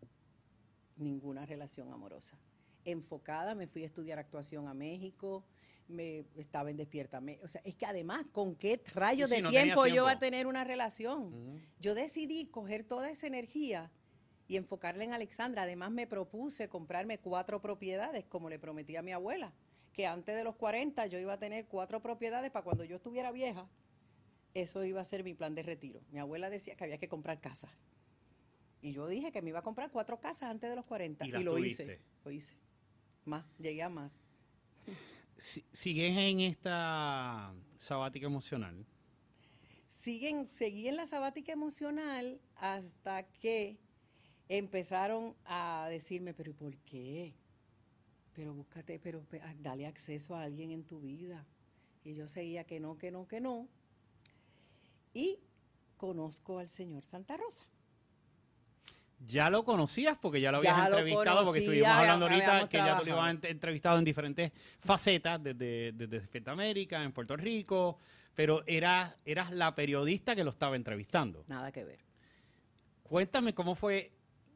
ninguna relación amorosa. Enfocada, me fui a estudiar actuación a México, me estaba en Despierta. O sea, es que además, ¿con qué rayos sí, de no tiempo, tiempo yo iba a tener una relación? Uh-huh. Yo decidí coger toda esa energía y enfocarla en Alexandra. Además, me propuse comprarme cuatro propiedades, como le prometí a mi abuela, que antes de los cuarenta yo iba a tener cuatro propiedades para cuando yo estuviera vieja. Eso iba a ser mi plan de retiro. Mi abuela decía que había que comprar casas. Y yo dije que me iba a comprar cuatro casas antes de los cuarenta. Y, y lo tuviste. hice. Lo hice. Más, llegué a más. ¿Sigues en esta sabática emocional? Siguen, seguí en la sabática emocional hasta que empezaron a decirme, pero ¿por qué? Pero búscate, pero dale acceso a alguien en tu vida. Y yo seguía que no, que no, que no. Y conozco al señor Santa Rosa. ¿Ya lo conocías? Porque ya lo habías ya entrevistado, lo porque estuvimos hablando ahorita que ya tú lo habías entrevistado en diferentes facetas, desde, desde Despierta América, en Puerto Rico, pero eras, eras la periodista que lo estaba entrevistando. Nada que ver. Cuéntame cómo fue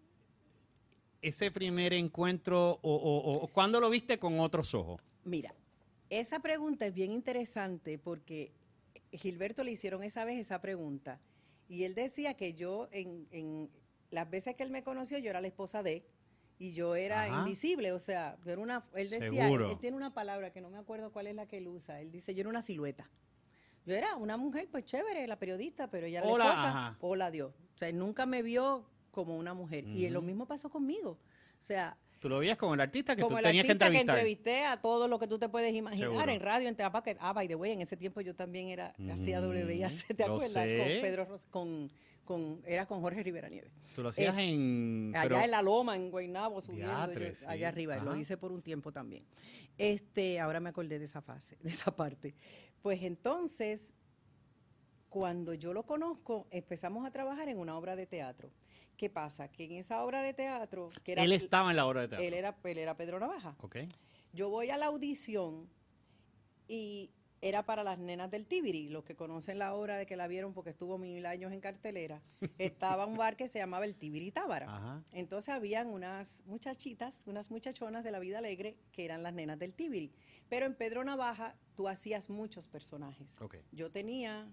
ese primer encuentro, o, o, o ¿cuándo lo viste con otros ojos? Mira, esa pregunta es bien interesante porque Gilberto le hicieron esa vez esa pregunta y él decía que yo en, en las veces que él me conoció yo era la esposa de él y yo era Ajá. invisible, o sea, yo era una, él decía, él, él tiene una palabra que no me acuerdo cuál es la que él usa, él dice yo era una silueta. Yo era una mujer pues chévere, la periodista, pero ella era la esposa, Ajá. hola Dios. O sea, él nunca me vio como una mujer uh-huh. y lo mismo pasó conmigo. O sea, tú lo veías como el artista que como tú tenías que entrevistar. Como el artista que entrevisté a todo lo que tú te puedes imaginar. Seguro. En radio, en Teapa, que, ah, by the way, en ese tiempo yo también era, mm, hacía W I A C, ¿te acuerdas? Sé. Con Pedro Ros, con, con, era con Jorge Rivera Nieves. Tú lo hacías eh, en... Allá pero, en La Loma, en Guaynabo, subiendo, diatre, yo, sí. allá arriba. Ajá. Lo hice por un tiempo también. Este, ahora me acordé de esa fase, de esa parte. Pues entonces, cuando yo lo conozco, empezamos a trabajar en una obra de teatro. ¿Qué pasa? Que en esa obra de teatro... Que era, él estaba en la obra de teatro. Él era, él era Pedro Navaja. Okay. Yo voy a la audición y era para las nenas del Tibiri. Los que conocen la obra de que la vieron porque estuvo mil años en cartelera, estaba un bar que se llamaba el Tibiri Tábara. Ajá. Entonces habían unas muchachitas, unas muchachonas de la vida alegre que eran las nenas del Tibiri. Pero en Pedro Navaja tú hacías muchos personajes. Okay. Yo tenía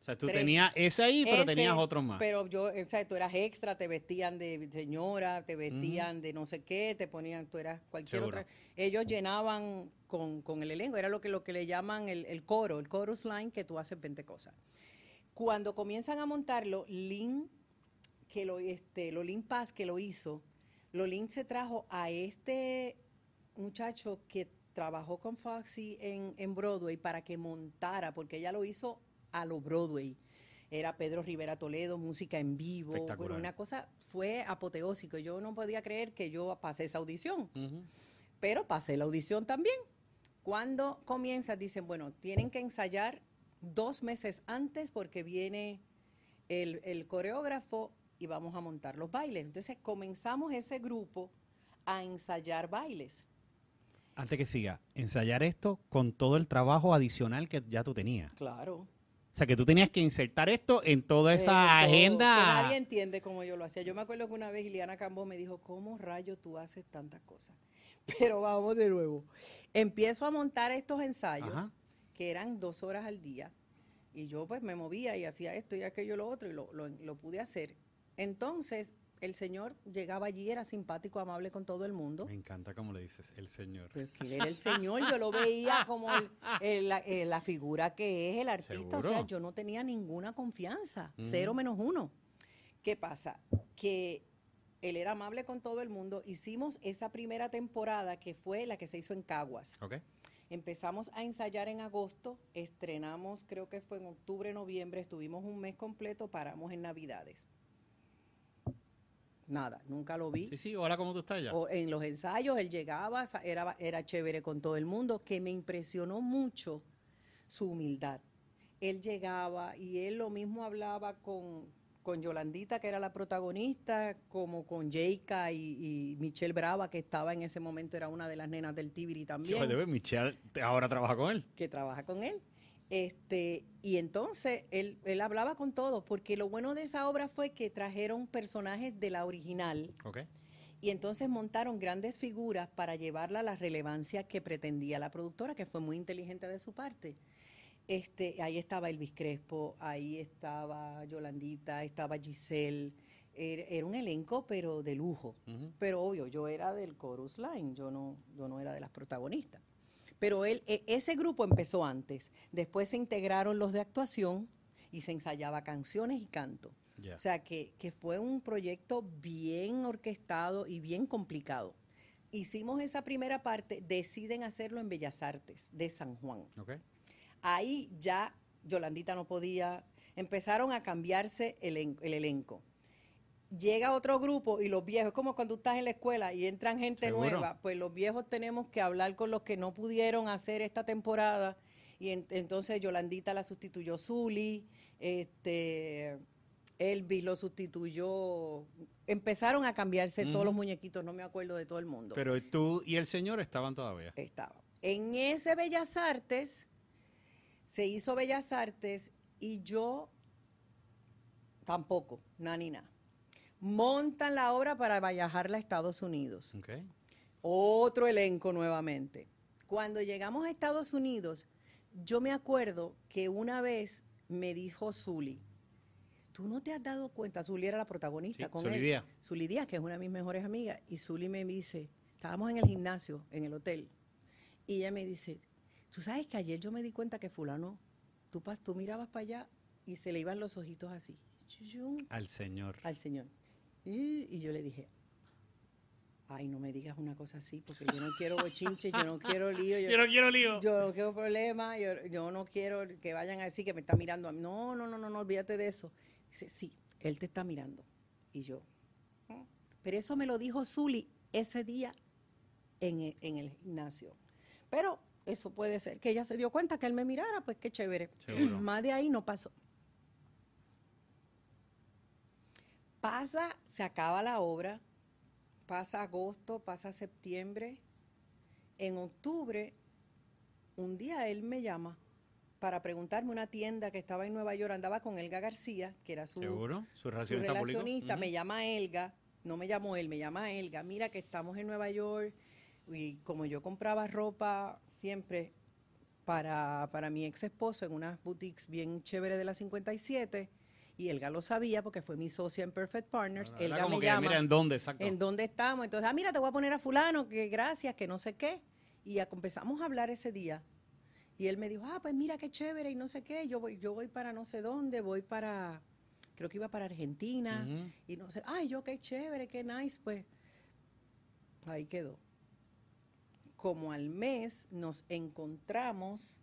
sea, tú tres. tenías ese ahí, pero Ese, tenías otros más. Pero yo, o sea, tú eras extra, te vestían de señora, te vestían uh-huh. de no sé qué, te ponían, tú eras cualquier Seguro. Otra. Ellos llenaban con, con el elenco, era lo que, lo que le llaman el, el coro, el chorus line, que tú haces veinte cosas. Cuando comienzan a montarlo, Lin, que lo, este, Lolín Paz, que lo hizo, Lolín se trajo a este muchacho que trabajó con Foxy en, en Broadway para que montara, porque ella lo hizo a lo Broadway. Era Pedro Rivera Toledo, música en vivo. Bueno, una cosa fue apoteósico. Yo no podía creer que yo pasé esa audición, uh-huh. pero pasé la audición también. Cuando comienzas, dicen, bueno, tienen que ensayar dos meses antes porque viene el, el coreógrafo y vamos a montar los bailes. Entonces comenzamos ese grupo a ensayar bailes. Antes que siga, ensayar esto con todo el trabajo adicional que ya tú tenías. Claro. O sea, que tú tenías que insertar esto en toda esa eh, todo, agenda. Que nadie entiende cómo yo lo hacía. Yo me acuerdo que una vez Iliana Cambó me dijo, ¿cómo rayos tú haces tantas cosas? Pero vamos de nuevo. Empiezo a montar estos ensayos, Ajá. que eran dos horas al día, y yo pues me movía y hacía esto y aquello, lo otro, y lo, lo, lo pude hacer. Entonces, el señor llegaba allí, era simpático, amable con todo el mundo. Me encanta cómo le dices, el señor. Pero que él era el señor, yo lo veía como el, el, la, el, la figura que es el artista. ¿Seguro? O sea, yo no tenía ninguna confianza, uh-huh. cero menos uno. ¿Qué pasa? Que él era amable con todo el mundo. Hicimos esa primera temporada que fue la que se hizo en Caguas. Okay. Empezamos a ensayar en agosto, estrenamos, creo que fue en octubre, noviembre, estuvimos un mes completo, paramos en Navidades. Nada, nunca lo vi. Sí, sí, ahora como tú estás ya. O en los ensayos, él llegaba, era, era chévere con todo el mundo, que me impresionó mucho su humildad. Él llegaba y él lo mismo hablaba con, con Yolandita, que era la protagonista, como con Jayka y, y Michelle Brava, que estaba en ese momento, era una de las nenas del Tibiri también. Sí, Michelle ahora trabaja con él. Que trabaja con él. Este, y entonces él, él hablaba con todos, porque lo bueno de esa obra fue que trajeron personajes de la original, okay. y entonces montaron grandes figuras para llevarla a la relevancia que pretendía la productora, que fue muy inteligente de su parte. Este, ahí estaba Elvis Crespo, ahí estaba Yolandita, estaba Giselle, era, era un elenco pero de lujo, uh-huh. pero obvio, yo era del chorus line, yo no, yo no era de las protagonistas. Pero él, ese grupo empezó antes. Después se integraron los de actuación y se ensayaba canciones y canto. Yeah. O sea, que, que fue un proyecto bien orquestado y bien complicado. Hicimos esa primera parte, deciden hacerlo en Bellas Artes de San Juan. Okay. Ahí ya Yolandita no podía, empezaron a cambiarse el, el elenco. Llega otro grupo y los viejos, es como cuando tú estás en la escuela y entran gente ¿Seguro? Nueva, pues los viejos tenemos que hablar con los que no pudieron hacer esta temporada, y en, entonces Yolandita la sustituyó Zuli, este, Elvis lo sustituyó, empezaron a cambiarse uh-huh. todos los muñequitos, no me acuerdo de todo el mundo. Pero tú y el señor estaban todavía. Estaban. En ese Bellas Artes, se hizo Bellas Artes y yo tampoco, nada ni nada. Montan la obra para viajarla a Estados Unidos. Okay. Otro elenco nuevamente. Cuando llegamos a Estados Unidos, yo me acuerdo que una vez me dijo Zuli, ¿tú no te has dado cuenta? Zuli era la protagonista sí, con Zuli él. Díaz. Zuli Díaz, que es una de mis mejores amigas. Y Zuli me dice, estábamos en el gimnasio, en el hotel, y ella me dice, tú sabes que ayer yo me di cuenta que fulano, tú, tú mirabas para allá y se le iban los ojitos así. Al señor. Al señor. Y, y yo le dije, ay, no me digas una cosa así, porque yo no quiero bochinche, yo no quiero lío. Yo, yo no quiero lío. Yo no quiero problemas, yo, yo no quiero que vayan a decir que me está mirando a mí. No, no, no, no, no, olvídate de eso. Dice, sí, él te está mirando. Y yo, ¿eh? Pero eso me lo dijo Zuli ese día en el, en el gimnasio. Pero eso puede ser que ella se dio cuenta que él me mirara, pues qué chévere. Seguro. Más de ahí no pasó. Pasa, se acaba la obra, pasa agosto, pasa septiembre. En octubre, un día él me llama para preguntarme una tienda que estaba en Nueva York, andaba con Elga García, que era su, ¿Seguro? ¿Su, su relacionista, uh-huh. me llama Elga, no me llamó él, me llama Elga, mira que estamos en Nueva York, y como yo compraba ropa siempre, para, para mi ex esposo en unas boutiques bien chéveres de la cincuenta y siete. Y Elga lo sabía porque fue mi socia en Perfect Partners. Ah, Elga como me que, llama. mira, ¿en dónde? Exacto. ¿En dónde estamos? Entonces, ah, mira, te voy a poner a fulano, que gracias, que no sé qué. Y ya empezamos a hablar ese día. Y él me dijo, ah, pues mira qué chévere y no sé qué. Yo voy, yo voy para no sé dónde, voy para, creo que iba para Argentina. Uh-huh. Y no sé, ay, yo qué chévere, qué nice. Pues ahí quedó. Como al mes nos encontramos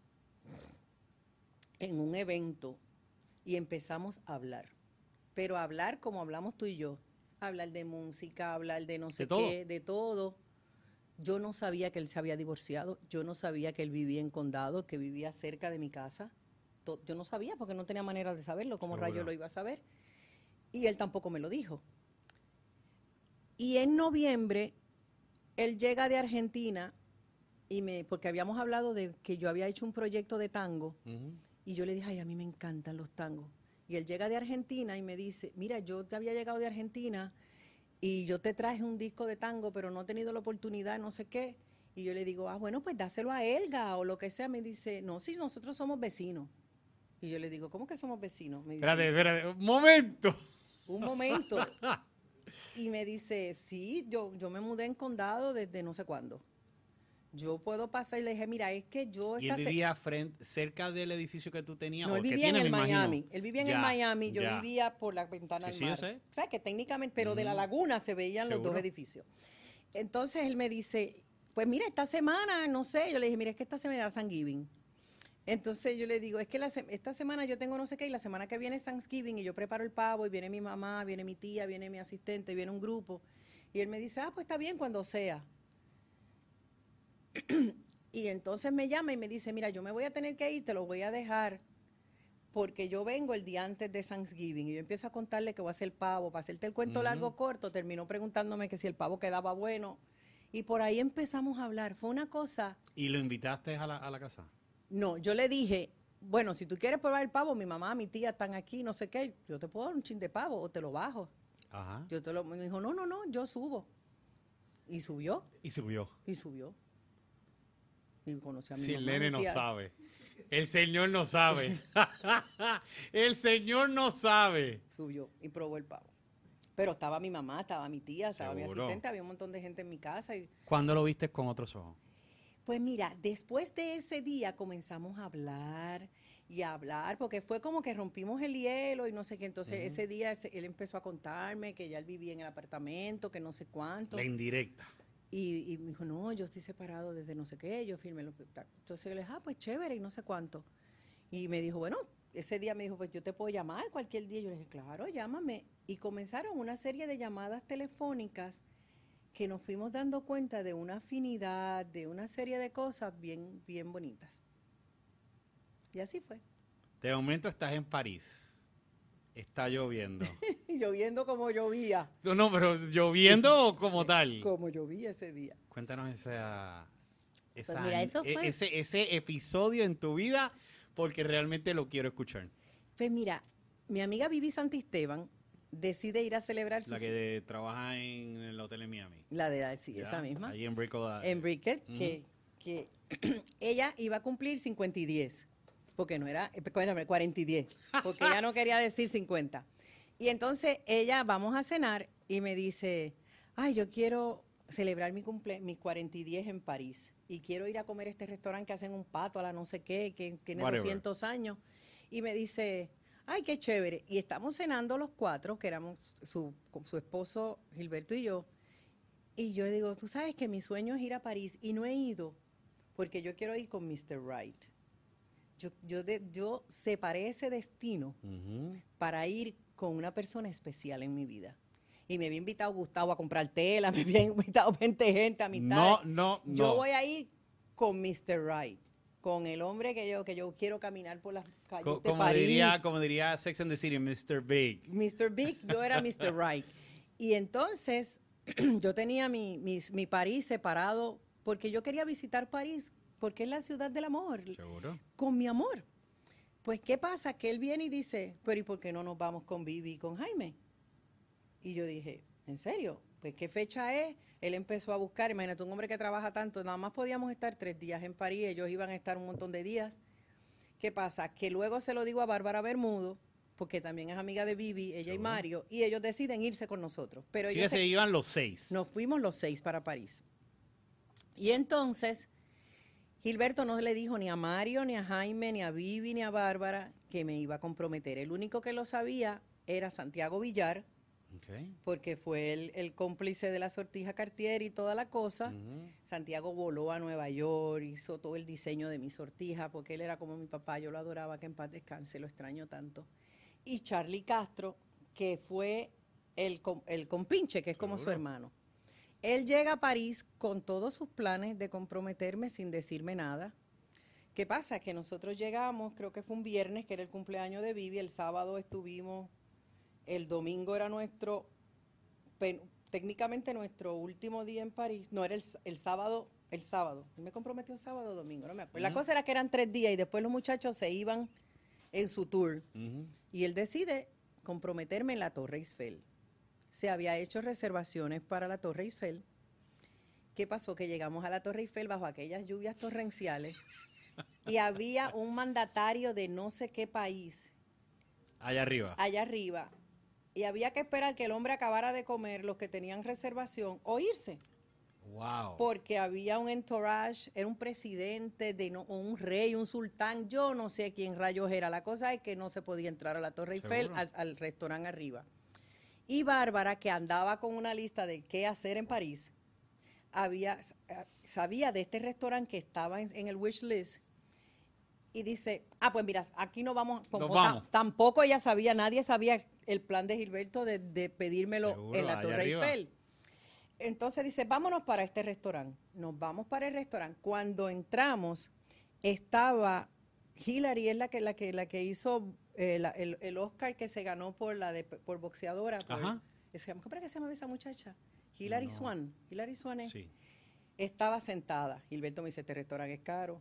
en un evento y empezamos a hablar. Pero a hablar como hablamos tú y yo. Hablar de música, hablar de no sé ¿De qué, todo? de todo. Yo no sabía que él se había divorciado. Yo no sabía que él vivía en Condado, que vivía cerca de mi casa. Yo no sabía porque no tenía manera de saberlo. ¿Cómo rayo lo iba a saber? Y él tampoco me lo dijo. Y en noviembre, él llega de Argentina, y me porque habíamos hablado de que yo había hecho un proyecto de tango. Uh-huh. Y yo le dije, ay, a mí me encantan los tangos. Y él llega de Argentina y me dice, mira, yo te había llegado de Argentina y yo te traje un disco de tango, pero no he tenido la oportunidad, no sé qué. Y yo le digo, ah, bueno, pues dáselo a Elga o lo que sea. Me dice, no, sí, nosotros somos vecinos. Y yo le digo, ¿cómo que somos vecinos? Me dice, espérate, espérate, un momento. Un momento. Y me dice, sí, yo, yo me mudé en Condado desde no sé cuándo. Yo puedo pasar y le dije, mira, es que yo... ¿Y él vivía frente, cerca del edificio que tú tenías? No, él vivía en el Miami. Él vivía en el Miami, yo ya. vivía por la ventana al mar. Sí, yo sé. O sea, que técnicamente, pero mm. de la laguna se veían ¿Seguro? Los dos edificios. Entonces él me dice, pues mira, esta semana, no sé, yo le dije, mira, es que esta semana era Thanksgiving. Entonces yo le digo, es que la, esta semana yo tengo no sé qué, y la semana que viene es Thanksgiving, y yo preparo el pavo, y viene mi mamá, viene mi tía, viene mi asistente, viene un grupo. Y él me dice, ah, pues está bien, cuando sea. Y entonces me llama y me dice, mira, yo me voy a tener que ir, te lo voy a dejar, porque yo vengo el día antes de Thanksgiving. Y yo empiezo a contarle que voy a hacer pavo. Para hacerte el cuento uh-huh. largo corto, terminó preguntándome que si el pavo quedaba bueno. Y por ahí empezamos a hablar. Fue una cosa... ¿Y lo invitaste a la, a la casa? No, yo le dije, bueno, si tú quieres probar el pavo, mi mamá, mi tía están aquí, no sé qué, yo te puedo dar un chin de pavo o te lo bajo. Ajá. Yo te lo... Me dijo, no, no, no, yo subo. Y subió. Y subió. Y subió. Y conocí a mi si mamá, el nene no tía. sabe. El señor no sabe. El señor no sabe. Subió y probó el pavo. Pero estaba mi mamá, estaba mi tía, estaba ¿Seguro? Mi asistente, había un montón de gente en mi casa. Y... ¿Cuándo lo viste con otros ojos? Pues mira, después de ese día comenzamos a hablar y a hablar, porque fue como que rompimos el hielo y no sé qué. Entonces uh-huh. ese día él empezó a contarme que ya él vivía en el apartamento, que no sé cuánto. La indirecta. Y, y me dijo, no, yo estoy separado desde no sé qué, yo firmé los... Entonces le dije, ah, pues chévere, y no sé cuánto. Y me dijo, bueno, ese día me dijo, pues yo te puedo llamar cualquier día. Yo le dije, claro, llámame. Y comenzaron una serie de llamadas telefónicas que nos fuimos dando cuenta de una afinidad, de una serie de cosas bien, bien bonitas. Y así fue. De momento estás en París. Está lloviendo. Lloviendo como llovía. No, no, pero lloviendo o como tal. Como llovía ese día. Cuéntanos esa, esa pues mira, eso fue. Ese, ese episodio en tu vida, porque realmente lo quiero escuchar. Pues mira, mi amiga Vivi Santisteban decide ir a celebrar su... La que de, trabaja en el hotel en Miami. La de, sí, ya, esa misma. Ahí en Brickell. En Brickell, uh-huh. que, que ella iba a cumplir cincuenta y diez. Porque no era, cuarenta y diez, porque ella no quería decir cincuenta. Y entonces ella, vamos a cenar y me dice, ay, yo quiero celebrar mi cumple, mis cuarenta y diez en París y quiero ir a comer a este restaurante que hacen un pato a la no sé qué, que tiene Whatever. doscientos años. Y me dice, ay, qué chévere. Y estamos cenando los cuatro, que éramos su, su esposo Gilberto y yo. Y yo digo, tú sabes que mi sueño es ir a París y no he ido porque yo quiero ir con mister Right. Yo, yo, de, yo separé ese destino uh-huh. para ir con una persona especial en mi vida. Y me había invitado Gustavo a comprar tela, me había invitado veinte gente a mi No, no, no. Yo voy a ir con mister Right, con el hombre que yo, que yo quiero caminar por las calles Co- de como París. Diría, como diría Sex and the City, mister Big. mister Big, yo era mister Right. Y entonces yo tenía mi, mi, mi París separado porque yo quería visitar París. Porque es la ciudad del amor. ¿Seguro? Con mi amor. Pues, ¿qué pasa? Que él viene y dice, pero ¿y por qué no nos vamos con Vivi y con Jaime? Y yo dije, ¿En serio? Pues, ¿qué fecha es? Él empezó a buscar, imagínate, un hombre que trabaja tanto, nada más podíamos estar tres días en París, ellos iban a estar un montón de días. ¿Qué pasa? Que luego se lo digo a Bárbara Bermudo, porque también es amiga de Vivi, ella Seguro. y Mario, y ellos deciden irse con nosotros. Pero Sí, ellos se, se iban los seis. Nos fuimos los seis para París. Y entonces, Gilberto no le dijo ni a Mario, ni a Jaime, ni a Vivi, ni a Bárbara que me iba a comprometer. El único que lo sabía era Santiago Villar, okay, porque fue el, el cómplice de la sortija Cartier y toda la cosa. Uh-huh. Santiago voló a Nueva York, hizo todo el diseño de mi sortija, porque él era como mi papá, yo lo adoraba, que en paz descanse, lo extraño tanto. Y Charlie Castro, que fue el, el compinche, que es como Seguro. Su hermano. Él llega a París con todos sus planes de comprometerme sin decirme nada. ¿Qué pasa? Que nosotros llegamos, creo que fue un viernes, que era el cumpleaños de Vivi, el sábado estuvimos, el domingo era nuestro, técnicamente nuestro último día en París, no, era el, el sábado, el sábado, me comprometí un sábado o domingo, no me acuerdo. Uh-huh. La cosa era que eran tres días y después los muchachos se iban en su tour. Uh-huh. Y él decide comprometerme en la Torre Eiffel. Se había hecho reservaciones para la Torre Eiffel. ¿Qué pasó? Que llegamos a la Torre Eiffel bajo aquellas lluvias torrenciales y había un mandatario de no sé qué país. Allá arriba. Allá arriba. Y había que esperar que el hombre acabara de comer, los que tenían reservación, o irse. Wow. Porque había un entourage, era un presidente, de no, un rey, un sultán, yo no sé quién rayos era. La cosa es que no se podía entrar a la Torre Eiffel, al, al restaurante arriba. Y Bárbara, que andaba con una lista de qué hacer en París, había, sabía de este restaurante que estaba en, en el wish list y dice, ah, pues mira, aquí no vamos, como Nos vamos. Tampoco ella sabía, nadie sabía el plan de Gilberto de, de pedírmelo Seguro, en la Torre arriba. Eiffel. Entonces dice, vámonos para este restaurante. Nos vamos para el restaurante. Cuando entramos, estaba Hillary, es la que, la que, la que hizo eh, la, el, el Oscar que se ganó por la de, por boxeadora. Por, Ajá. ¿Cómo que se llama esa muchacha? Hillary no. Swan. Hillary Swan es. Sí. Estaba sentada. Gilberto me dice, este restaurante es caro.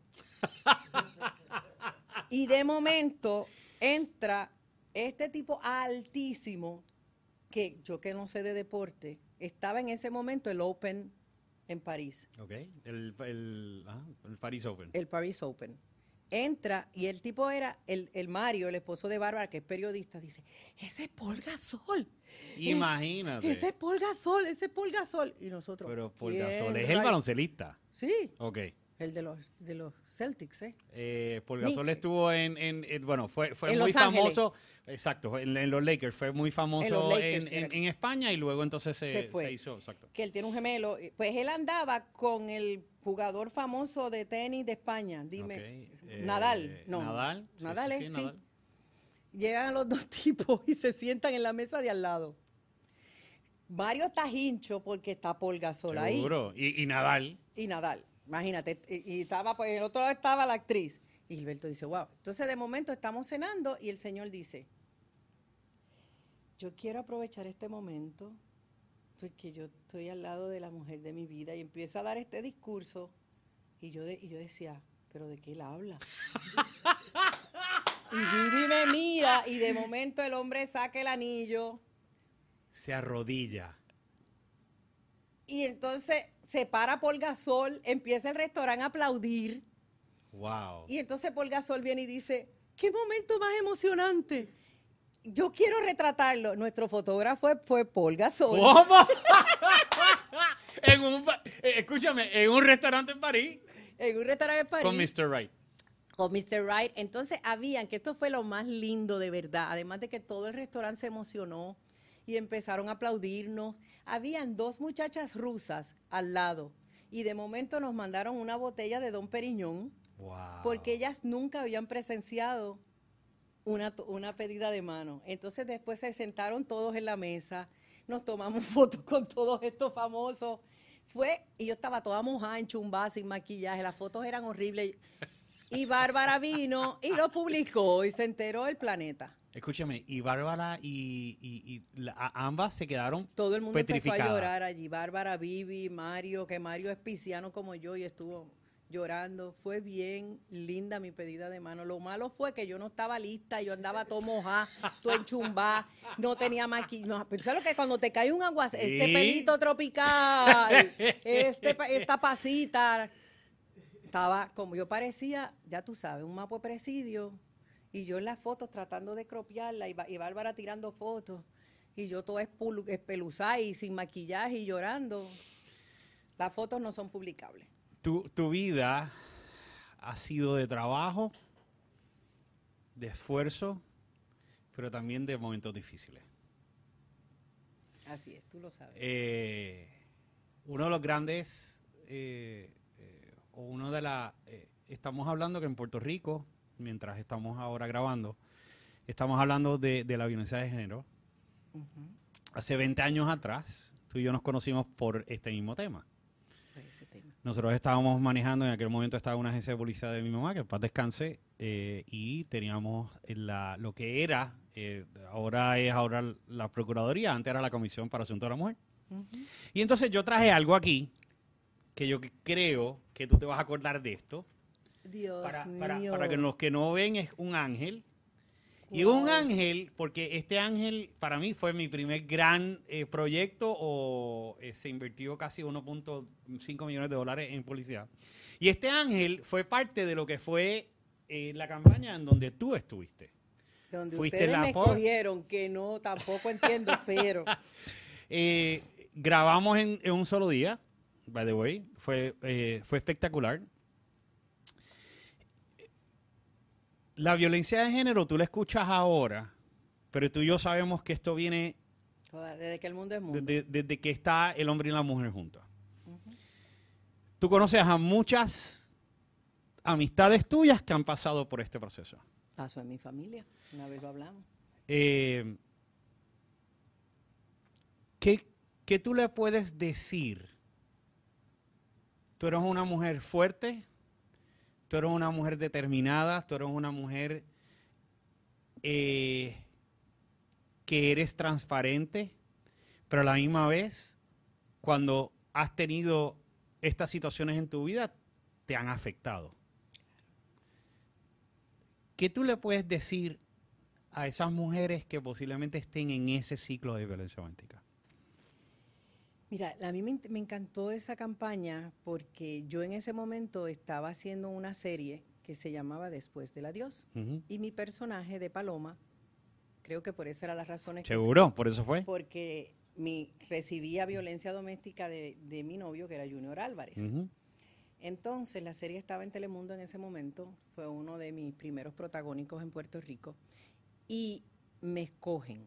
Y de momento entra este tipo altísimo, que yo que no sé de deporte, estaba en ese momento el Open en París. Ok, el, el, ah, el Paris Open. El Paris Open. Entra y el tipo era, el, el Mario, el esposo de Bárbara, que es periodista, dice, ese es Paul Gasol. Imagínate. Ese es Paul Gasol, ese es Paul Gasol. Y nosotros, Pero Paul Gasol es el baloncelista. Sí. Ok. El de los, de los Celtics, ¿eh? eh Paul Gasol Nick. estuvo en, en, en, bueno, fue, fue en muy Los famoso, exacto, en, en los Lakers, fue muy famoso en, Lakers, en, en, en España y luego entonces se, se, fue. se hizo, exacto. Que él tiene un gemelo, pues él andaba con el jugador famoso de tenis de España, dime, okay. eh, Nadal, no. Nadal. Nadal sí, es, sí, sí, sí. Nadal. Llegan los dos tipos y se sientan en la mesa de al lado. Mario está hincho porque está Paul Gasol ahí. Seguro, y, y Nadal. Y Nadal. Imagínate, y, y estaba, pues en el otro lado estaba la actriz. Y Gilberto dice, wow. Entonces, de momento estamos cenando y el señor dice, yo quiero aprovechar este momento porque yo estoy al lado de la mujer de mi vida y empieza a dar este discurso. Y yo, de, y yo decía, ¿pero de qué él habla? Y Vivi me mira y de momento el hombre saca el anillo. Se arrodilla. Y entonces se para Paul Gasol, empieza el restaurante a aplaudir. Wow. Y entonces Paul Gasol viene y dice, ¡qué momento más emocionante! Yo quiero retratarlo. Nuestro fotógrafo fue, fue Paul Gasol. ¿Cómo? en un, escúchame, en un restaurante en París. En un restaurante en París. Con mister Wright. Con mister Wright. Entonces habían, que esto fue lo más lindo de verdad, además de que todo el restaurante se emocionó y empezaron a aplaudirnos. Habían dos muchachas rusas al lado y de momento nos mandaron una botella de Dom Perignon. Wow. Porque ellas nunca habían presenciado una, una pedida de mano. Entonces después se sentaron todos en la mesa, nos tomamos fotos con todos estos famosos. Fue, y yo estaba toda mojada, enchumbada, sin maquillaje, las fotos eran horribles. Y Bárbara vino y lo publicó y se enteró el planeta. Escúchame, y Bárbara y, y, y la, ambas se quedaron todo el mundo petrificadas. Empezó a llorar allí. Bárbara, Vivi, Mario, que Mario es pisciano como yo y estuvo llorando. Fue bien linda mi pedida de mano. Lo malo fue que yo no estaba lista, yo andaba todo mojada, todo enchumbada, no tenía maquillaje. Pero ¿sabes lo que cuando te cae un agua, ¿Sí? este pelito tropical, este, esta pasita, estaba como yo parecía, ya tú sabes, un mapa de presidio, y yo en las fotos tratando de cropiarla, y, y Bárbara tirando fotos, y yo toda espeluzada y sin maquillaje y llorando. Las fotos no son publicables. Tu, tu vida ha sido de trabajo, de esfuerzo, pero también de momentos difíciles. Así es, tú lo sabes. Eh, uno de los grandes, eh, eh, o uno de las, eh, estamos hablando que en Puerto Rico, mientras estamos ahora grabando, estamos hablando de, de la violencia de género. Uh-huh. Hace veinte años atrás, tú y yo nos conocimos por este mismo tema. Ese tema. Nosotros estábamos manejando, en aquel momento estaba una agencia de policía de mi mamá, que en paz descanse, eh, y teníamos la, lo que era, eh, ahora es ahora la Procuraduría, antes era la Comisión para Asuntos de la Mujer. Uh-huh. Y entonces yo traje algo aquí, que yo creo que tú te vas a acordar de esto. Dios para, mío. Para, para que los que no ven, es un ángel. Wow. Y un ángel, porque este ángel para mí fue mi primer gran eh, proyecto, o eh, se invirtió casi uno punto cinco millones de dólares en publicidad. Y este ángel fue parte de lo que fue eh, la campaña en donde tú estuviste. Donde Fuiste ustedes la me escogieron, que no, tampoco entiendo, pero... Eh, grabamos en, en un solo día, by the way, fue, eh, fue espectacular. La violencia de género, tú la escuchas ahora, pero tú y yo sabemos que esto viene... Desde que el mundo es mundo. Desde, desde que está el hombre y la mujer juntos. Uh-huh. Tú conoces a muchas amistades tuyas que han pasado por este proceso. Pasó en mi familia, una vez lo hablamos. Eh, ¿qué, ¿Qué tú le puedes decir? Tú eres una mujer fuerte, tú eres una mujer determinada, tú eres una mujer eh, que eres transparente, pero a la misma vez, cuando has tenido estas situaciones en tu vida, te han afectado. ¿Qué tú le puedes decir a esas mujeres que posiblemente estén en ese ciclo de violencia doméstica? Mira, a mí me, me encantó esa campaña porque yo en ese momento estaba haciendo una serie que se llamaba Después del Adiós. Uh-huh. Y mi personaje de Paloma, creo que por esa era las razones. ¿Seguro? Que se, ¿Por eso fue? Porque mi, recibía violencia doméstica de, de mi novio, que era Junior Álvarez. Uh-huh. Entonces, la serie estaba en Telemundo en ese momento, fue uno de mis primeros protagónicos en Puerto Rico, y me escogen.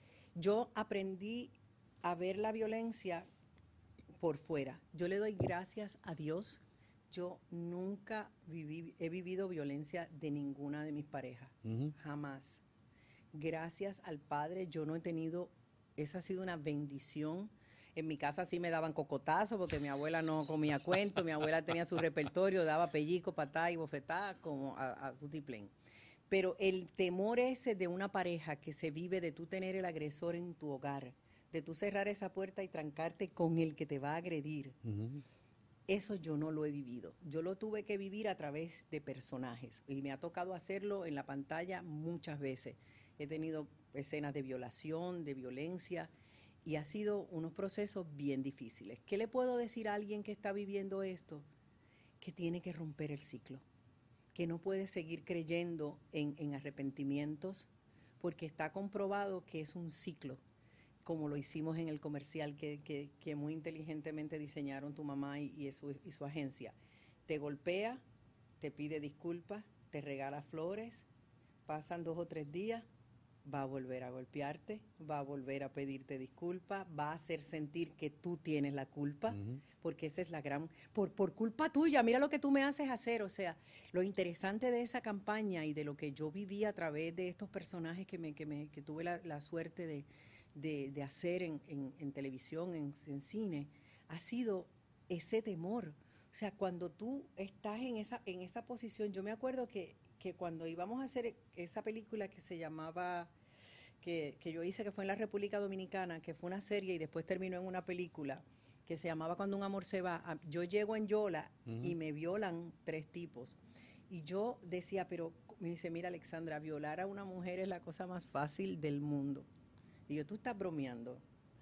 Yo aprendí a ver la violencia por fuera. Yo le doy gracias a Dios. Yo nunca viví, he vivido violencia de ninguna de mis parejas, uh-huh. Jamás. Gracias al Padre, yo no he tenido, esa ha sido una bendición. En mi casa sí me daban cocotazos porque mi abuela no comía cuento, mi abuela tenía su repertorio, daba pellico, patá y bofetá como a, a tutiplén. Pero el temor ese de una pareja que se vive de tú tener el agresor en tu hogar, de tú cerrar esa puerta y trancarte con el que te va a agredir, uh-huh. Eso yo no lo he vivido. Yo lo tuve que vivir a través de personajes y me ha tocado hacerlo en la pantalla muchas veces. He tenido escenas de violación, de violencia, y ha sido unos procesos bien difíciles. ¿Qué le puedo decir a alguien que está viviendo esto? Que tiene que romper el ciclo, que no puede seguir creyendo en, en arrepentimientos, porque está comprobado que es un ciclo, como lo hicimos en el comercial que, que, que muy inteligentemente diseñaron tu mamá y, y, su, y su agencia. Te golpea, te pide disculpas, te regala flores, pasan dos o tres días, va a volver a golpearte, va a volver a pedirte disculpas, va a hacer sentir que tú tienes la culpa, uh-huh. Porque esa es la gran... Por, por culpa tuya, mira lo que tú me haces hacer. O sea, lo interesante de esa campaña y de lo que yo viví a través de estos personajes que, me, que, me, que tuve la, la suerte de, de, de hacer en, en, en televisión, en, en cine, ha sido ese temor. O sea, cuando tú estás en esa, en esa posición, yo me acuerdo que... que cuando íbamos a hacer esa película que se llamaba, que, que yo hice, que fue en la República Dominicana, que fue una serie y después terminó en una película, que se llamaba Cuando un amor se va. Yo llego en Yola uh-huh. y me violan tres tipos. Y yo decía, pero me dice, mira Alexandra, violar a una mujer es la cosa más fácil del mundo. Y yo, tú estás bromeando.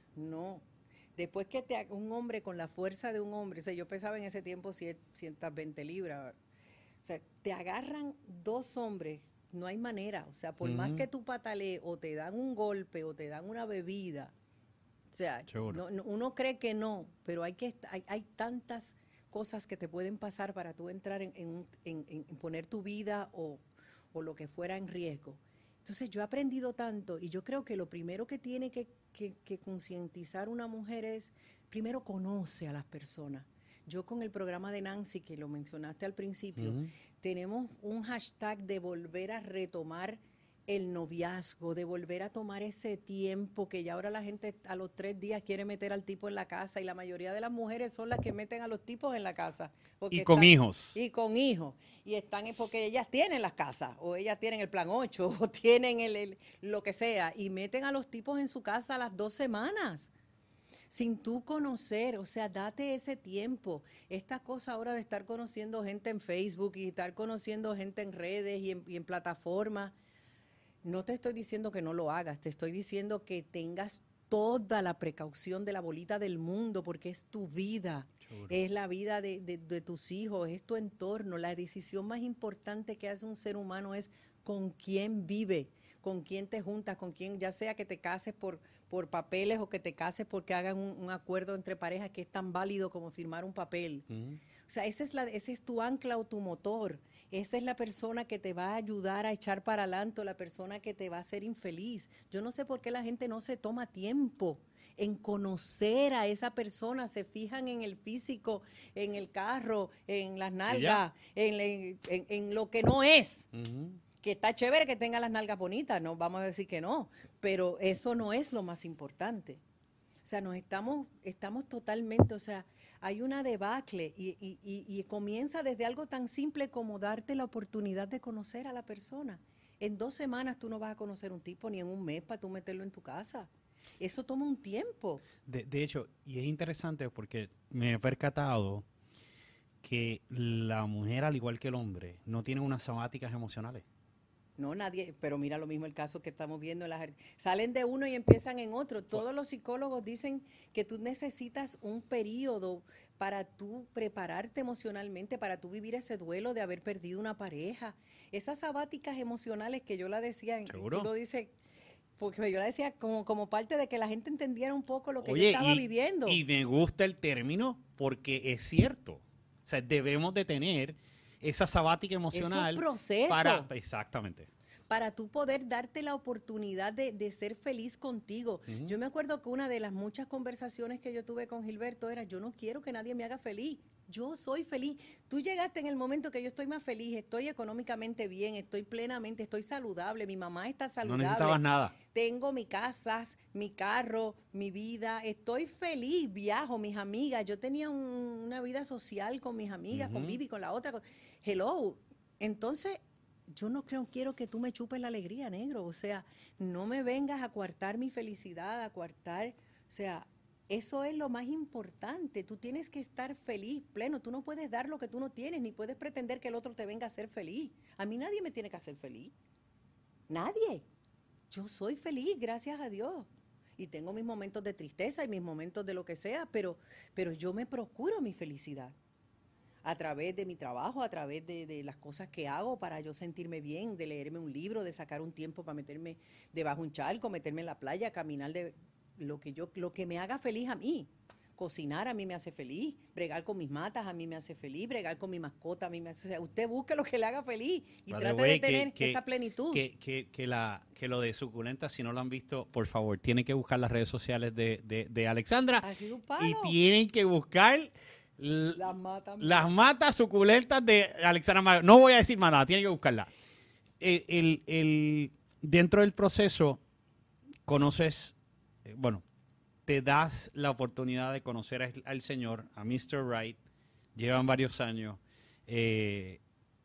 No. Después que te, un hombre con la fuerza de un hombre, o sea, yo pesaba en ese tiempo ciento veinte libras, o sea, te agarran dos hombres, no hay manera, o sea, por uh-huh. más que tú patalees o te dan un golpe o te dan una bebida, o sea, no, no, uno cree que no, pero hay, que, hay, hay tantas cosas que te pueden pasar para tú entrar en, en, en, en poner tu vida o, o lo que fuera en riesgo. Entonces yo he aprendido tanto y yo creo que lo primero que tiene que, que, que concientizar una mujer es, primero conoce a las personas. Yo con el programa de Nancy, que lo mencionaste al principio, uh-huh. tenemos un hashtag de volver a retomar el noviazgo, de volver a tomar ese tiempo que ya ahora la gente a los tres días quiere meter al tipo en la casa y la mayoría de las mujeres son las que meten a los tipos en la casa. Y con están, hijos. Y con hijos. Y están porque ellas tienen las casas o ellas tienen el plan ocho o tienen el, el, lo que sea y meten a los tipos en su casa a las dos semanas. Sin tú conocer, o sea, date ese tiempo. Esta cosa ahora de estar conociendo gente en Facebook y estar conociendo gente en redes y en, y en plataformas, no te estoy diciendo que no lo hagas, te estoy diciendo que tengas toda la precaución de la bolita del mundo porque es tu vida, Seguro. Es la vida de, de, de tus hijos, es tu entorno. La decisión más importante que hace un ser humano es con quién vive, con quién te juntas, con quién, ya sea que te cases por, por papeles o que te cases porque hagan un, un acuerdo entre parejas que es tan válido como firmar un papel. Uh-huh. O sea, esa es la, ese es tu ancla o tu motor. Esa es la persona que te va a ayudar a echar para adelante, la persona que te va a hacer infeliz. Yo no sé por qué la gente no se toma tiempo en conocer a esa persona, se fijan en el físico, en el carro, en las nalgas, en, en, en, en lo que no es. Uh-huh. Que está chévere que tenga las nalgas bonitas, no vamos a decir que no, pero eso no es lo más importante. O sea, nos estamos, estamos totalmente, o sea, hay una debacle y, y, y, y comienza desde algo tan simple como darte la oportunidad de conocer a la persona. En dos semanas tú no vas a conocer un tipo, ni en un mes para tú meterlo en tu casa. Eso toma un tiempo. De, de hecho, y es interesante porque me he percatado que la mujer, al igual que el hombre, no tiene unas sabáticas emocionales. No, nadie, pero mira lo mismo el caso que estamos viendo. En las, salen de uno y empiezan en otro. Todos los psicólogos dicen que tú necesitas un periodo para tú prepararte emocionalmente, para tú vivir ese duelo de haber perdido una pareja. Esas sabáticas emocionales que yo la decía, ¿Seguro? Tú lo dices, porque yo la decía como, como parte de que la gente entendiera un poco lo que Oye, yo estaba y, viviendo. Y me gusta el término porque es cierto. O sea, debemos de tener esa sabática emocional. Es un proceso. Para, exactamente. Para tú poder darte la oportunidad de, de ser feliz contigo. Uh-huh. Yo me acuerdo que una de las muchas conversaciones que yo tuve con Gilberto era, yo no quiero que nadie me haga feliz. Yo soy feliz. Tú llegaste en el momento que yo estoy más feliz, estoy económicamente bien, estoy plenamente, estoy saludable, mi mamá está saludable. No necesitabas nada. Tengo mi casa, mi carro, mi vida, estoy feliz, viajo, mis amigas. Yo tenía un, una vida social con mis amigas, uh-huh. con Vivi, con la otra. Con, hello. Entonces, yo no creo, quiero que tú me chupes la alegría, negro. O sea, no me vengas a coartar mi felicidad, a coartar, o sea, eso es lo más importante. Tú tienes que estar feliz, pleno. Tú no puedes dar lo que tú no tienes, ni puedes pretender que el otro te venga a hacer feliz. A mí nadie me tiene que hacer feliz. Nadie. Yo soy feliz, gracias a Dios. Y tengo mis momentos de tristeza y mis momentos de lo que sea, pero, pero yo me procuro mi felicidad. A través de mi trabajo, a través de, de las cosas que hago para yo sentirme bien, de leerme un libro, de sacar un tiempo para meterme debajo de un charco, meterme en la playa, caminar de lo que yo, lo que me haga feliz a mí. Cocinar a mí me hace feliz, bregar con mis matas a mí me hace feliz, bregar con mi mascota a mí me hace, o sea, usted busque lo que le haga feliz y By trate way, de tener que, que, esa plenitud. Que, que, que, la, que lo de Suculenta, si no lo han visto, por favor, tienen que buscar las redes sociales de, de, de Alexandra. Ha sido un palo. Y tienen que buscar las matas, las matas suculentas de Alexandra Mayo. No voy a decir más nada, tienen que buscarla. El, el, el, dentro del proceso, conoces, eh, bueno, te das la oportunidad de conocer a, al señor, a mister Wright, llevan varios años. Eh,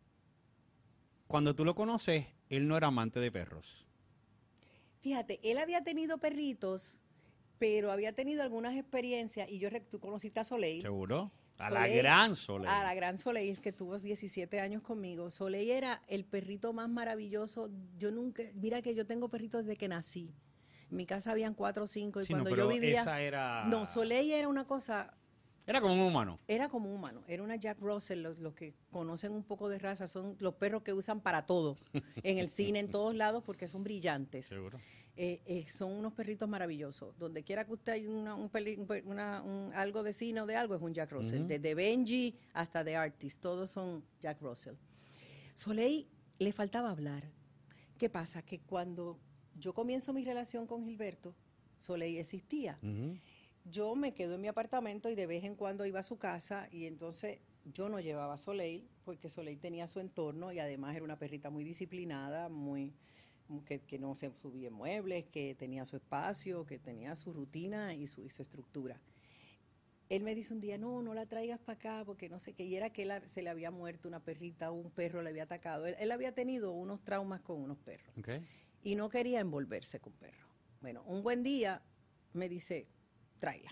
cuando tú lo conoces, él no era amante de perros. Fíjate, él había tenido perritos, pero había tenido algunas experiencias y yo, tú conociste a Soleil. ¿Seguro? A Soleil, la gran Soleil. A la gran Soleil, que tuvo diecisiete años conmigo. Soleil era el perrito más maravilloso. Yo nunca, mira que yo tengo perritos desde que nací. En mi casa habían cuatro o cinco y sí, cuando no, yo vivía... Esa era... No, Soleil era una cosa... Era como un humano. Era como un humano. Era una Jack Russell. Los, los que conocen un poco de raza son los perros que usan para todo. En el cine, en todos lados, porque son brillantes. Seguro. Eh, eh, son unos perritos maravillosos. Donde quiera que usted haya una, un peli, una, un, algo de cine o de algo, es un Jack Russell. Uh-huh. Desde Benji hasta The Artist, todos son Jack Russell. Soleil le faltaba hablar. ¿Qué pasa? Que cuando yo comienzo mi relación con Gilberto, Soleil existía. Uh-huh. Yo me quedo en mi apartamento y de vez en cuando iba a su casa y entonces yo no llevaba a Soleil porque Soleil tenía su entorno y además era una perrita muy disciplinada, muy... Que, que no se subía en muebles, que tenía su espacio, que tenía su rutina y su, y su estructura. Él me dice un día, no, no la traigas para acá, porque no sé qué, y era que él, se le había muerto una perrita o un perro le había atacado. Él, él había tenido unos traumas con unos perros okay. y no quería envolverse con perros. Bueno, un buen día me dice, tráela.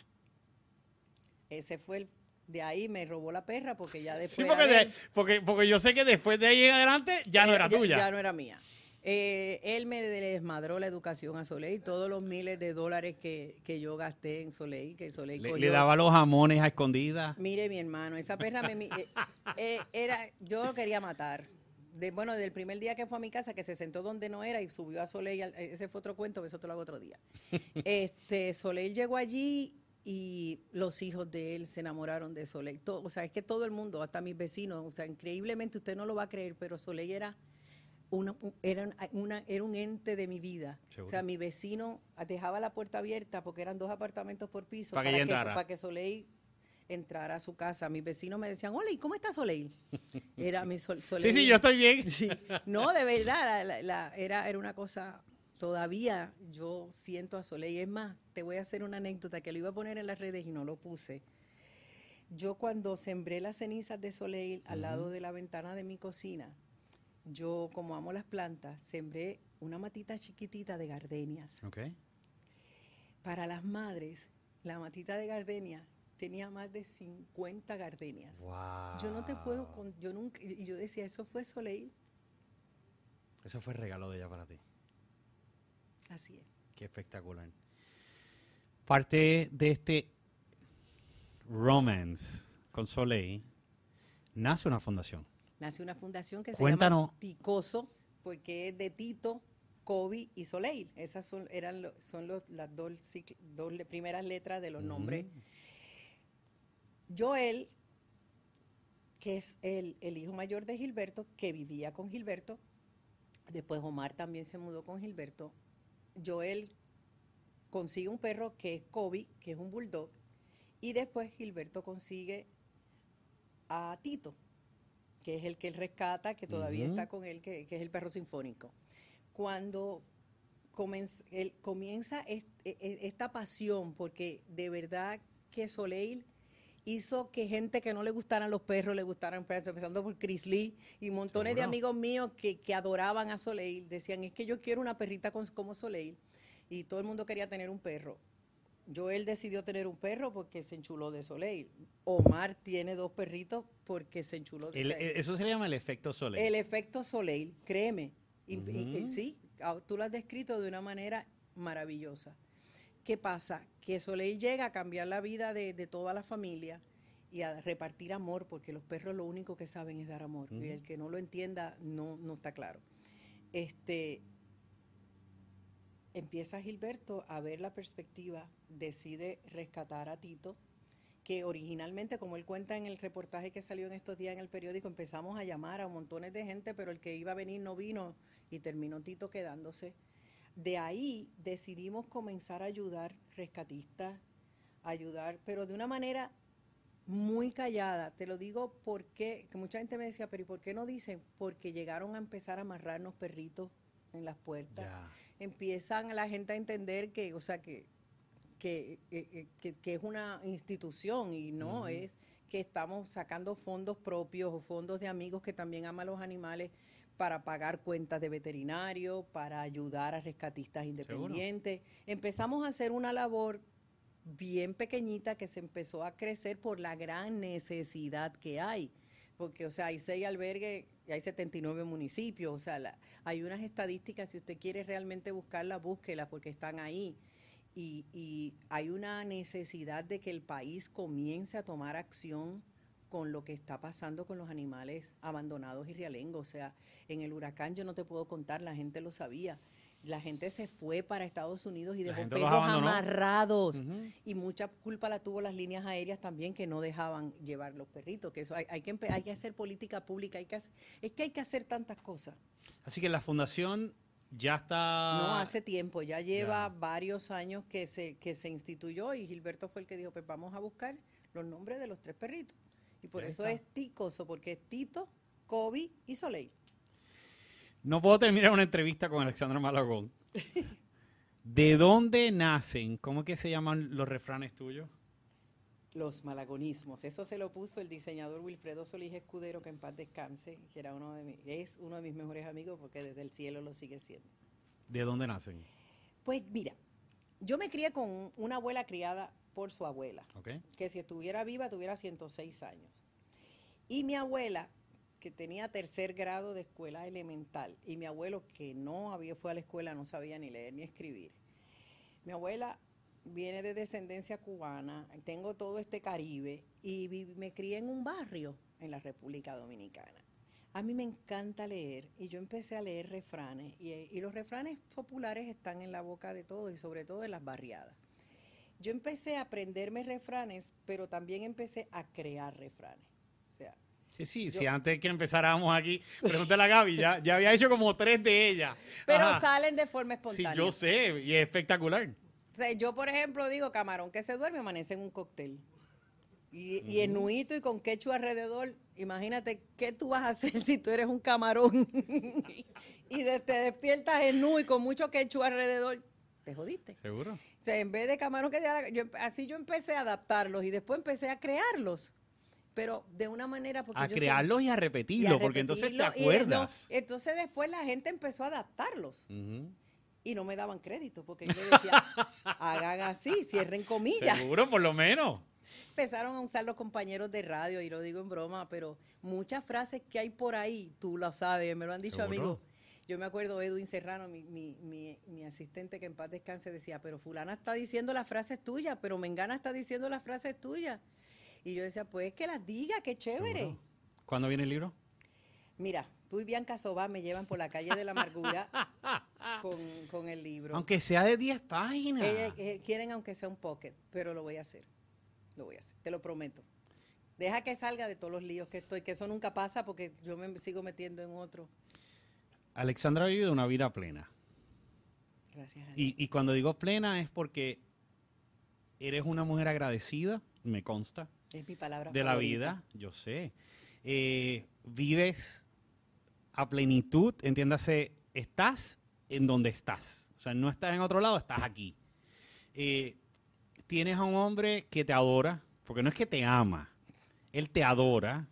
Ese fue el... De ahí me robó la perra porque ya después... Sí, porque, de, porque, porque yo sé que después de ahí en adelante ya no era ya, tuya. Ya no era mía. Eh, él me desmadró la educación a Soleil, todos los miles de dólares que, que yo gasté en Soleil, que Soleil le, cogió. le daba los jamones a escondidas. Mire, mi hermano, esa perra me, eh, eh, era, yo lo quería matar. De, bueno, del primer día que fue a mi casa, que se sentó donde no era y subió a Soleil, ese fue otro cuento, eso te lo hago otro día. este, Soleil llegó allí y los hijos de él se enamoraron de Soleil. Todo, o sea, es que todo el mundo, hasta mis vecinos, o sea, increíblemente, usted no lo va a creer, pero Soleil era... Una, era, una, era un ente de mi vida. ¿Seguro? O sea, mi vecino dejaba la puerta abierta porque eran dos apartamentos por piso para, para, que, que, para que Soleil entrara a su casa. Mis vecinos me decían, hola, ¿y cómo está Soleil? Era mi Sol, Soleil. Sí, sí, yo estoy bien. Sí. No, de verdad, la, la, la, era, era una cosa, todavía yo siento a Soleil. Es más, te voy a hacer una anécdota que lo iba a poner en las redes y no lo puse. Yo cuando sembré las cenizas de Soleil uh-huh. al lado de la ventana de mi cocina, yo, como amo las plantas, sembré una matita chiquitita de gardenias. Okay. Para las madres, la matita de gardenia tenía más de cincuenta gardenias. Wow. Yo no te puedo, con, yo nunca, y yo decía, ¿eso fue Soleil? Eso fue el regalo de ella para ti. Así es. Qué espectacular. Parte de este romance con Soleil, nace una fundación. Nace una fundación que Cuéntanos. se llama Ticoso, porque es de Tito, Kobe y Soleil. Esas son, eran lo, son los, las dos, dos primeras letras de los uh-huh. nombres. Joel, que es el, el hijo mayor de Gilberto, que vivía con Gilberto. Después Omar también se mudó con Gilberto. Joel consigue un perro que es Kobe, que es un bulldog. Y después Gilberto consigue a Tito, que es el que él rescata, que todavía uh-huh. está con él, que, que es el perro sinfónico. Cuando comenz, él, comienza est, est, esta pasión, porque de verdad que Soleil hizo que gente que no le gustaran los perros, le gustaran perros, empezando por Chris Lee y montones ¿Seguro? de amigos míos que, que adoraban a Soleil, decían, es que yo quiero una perrita con, como Soleil, y todo el mundo quería tener un perro. Joel decidió tener un perro porque se enchuló de Soleil. Omar tiene dos perritos porque se enchuló de el, Soleil. Eso se llama el efecto Soleil. El efecto Soleil, créeme. Y, uh-huh. y, y, sí, tú lo has descrito de una manera maravillosa. ¿Qué pasa? Que Soleil llega a cambiar la vida de, de toda la familia y a repartir amor, porque los perros lo único que saben es dar amor. Uh-huh. Y el que no lo entienda no, no está claro. Este... Empieza Gilberto a ver la perspectiva, decide rescatar a Tito, que originalmente, como él cuenta en el reportaje que salió en estos días en el periódico, empezamos a llamar a montones de gente, pero el que iba a venir no vino y terminó Tito quedándose. De ahí decidimos comenzar a ayudar rescatistas, ayudar, pero de una manera muy callada. Te lo digo porque, que mucha gente me decía, pero ¿y por qué no dicen? Porque llegaron a empezar a amarrarnos perritos en las puertas. Yeah. Empiezan la gente a entender que, o sea, que, que, que, que es una institución y no uh-huh. es que estamos sacando fondos propios o fondos de amigos que también aman los animales para pagar cuentas de veterinario, para ayudar a rescatistas independientes. ¿Seguro? Empezamos a hacer una labor bien pequeñita que se empezó a crecer por la gran necesidad que hay. Porque, o sea, hay seis albergues y hay setenta y nueve municipios. O sea, la, hay unas estadísticas, si usted quiere realmente buscarlas, búsquelas porque están ahí. Y, y hay una necesidad de que el país comience a tomar acción con lo que está pasando con los animales abandonados y realengos. O sea, en el huracán yo no te puedo contar, la gente lo sabía. La gente se fue para Estados Unidos y dejó perros amarrados. Uh-huh. Y mucha culpa la tuvo las líneas aéreas también, que no dejaban llevar los perritos. Que eso hay, hay, que, hay que hacer política pública. Hay que hacer, es que hay que hacer tantas cosas. Así que la fundación ya está... No, hace tiempo. Ya lleva ya. varios años que se, que se instituyó y Gilberto fue el que dijo, pues vamos a buscar los nombres de los tres perritos. Y por eso es Ticoso, porque es Tito, Kobe y Soleil. No puedo terminar una entrevista con Alexandra Malagón. ¿De dónde nacen? ¿Cómo que se llaman los refranes tuyos? Los malagonismos. Eso se lo puso el diseñador Wilfredo Solís Escudero, que en paz descanse, que era uno de mis, es uno de mis mejores amigos porque desde el cielo lo sigue siendo. ¿De dónde nacen? Pues mira, yo me crié con una abuela criada por su abuela, okay. que si estuviera viva tuviera ciento seis años. Y mi abuela, que tenía tercer grado de escuela elemental, y mi abuelo, que no había fue a la escuela, no sabía ni leer ni escribir. Mi abuela viene de descendencia cubana, tengo todo este Caribe, y vi, me crié en un barrio en la República Dominicana. A mí me encanta leer, y yo empecé a leer refranes, y, y los refranes populares están en la boca de todos, y sobre todo en las barriadas. Yo empecé a aprenderme refranes, pero también empecé a crear refranes. O sea, Sí, sí, yo, si antes que empezáramos aquí, pregúntale a Gaby, ya, ya había hecho como tres de ellas. Pero Ajá. salen de forma espontánea. Sí, yo sé, y es espectacular. O sea, yo, por ejemplo, digo, camarón que se duerme amanece en un cóctel. Y, uh-huh. y en nuito y con quechua alrededor, imagínate qué tú vas a hacer si tú eres un camarón y de, te despiertas en nu y con mucho quechua alrededor, te jodiste. ¿Seguro? O sea, en vez de camarón que se yo, así yo empecé a adaptarlos y después empecé a crearlos. Pero de una manera... porque a yo crearlos sé, y a repetirlos, y a porque repetirlo, entonces te acuerdas. No, entonces después la gente empezó a adaptarlos. Uh-huh. Y no me daban crédito, porque yo decía, hagan así, cierren comillas. Seguro, por lo menos. Empezaron a usar los compañeros de radio, y lo digo en broma, pero muchas frases que hay por ahí, tú lo sabes, me lo han dicho ¿Seguro? amigos. Yo me acuerdo Edwin Serrano, mi, mi, mi, mi asistente que en paz descanse, decía, pero fulana está diciendo las frases tuyas, pero Mengana está diciendo las frases tuyas. Y yo decía, pues que las diga, qué chévere. ¿Seguro? ¿Cuándo viene el libro? Mira, tú y Bianca Sobá me llevan por la calle de la amargura con, con el libro. Aunque sea de diez páginas. Ellas eh, quieren aunque sea un pocket, pero lo voy a hacer. Lo voy a hacer, te lo prometo. Deja que salga de todos los líos que estoy, que eso nunca pasa porque yo me sigo metiendo en otro. Alexandra ha vivido una vida plena. Gracias a Dios. Y, y cuando digo plena es porque eres una mujer agradecida, me consta. Es mi palabra de favorita. La vida, yo sé. Eh, vives a plenitud, entiéndase, estás en donde estás. O sea, no estás en otro lado, estás aquí. Eh, tienes a un hombre que te adora, porque no es que te ama, él te adora.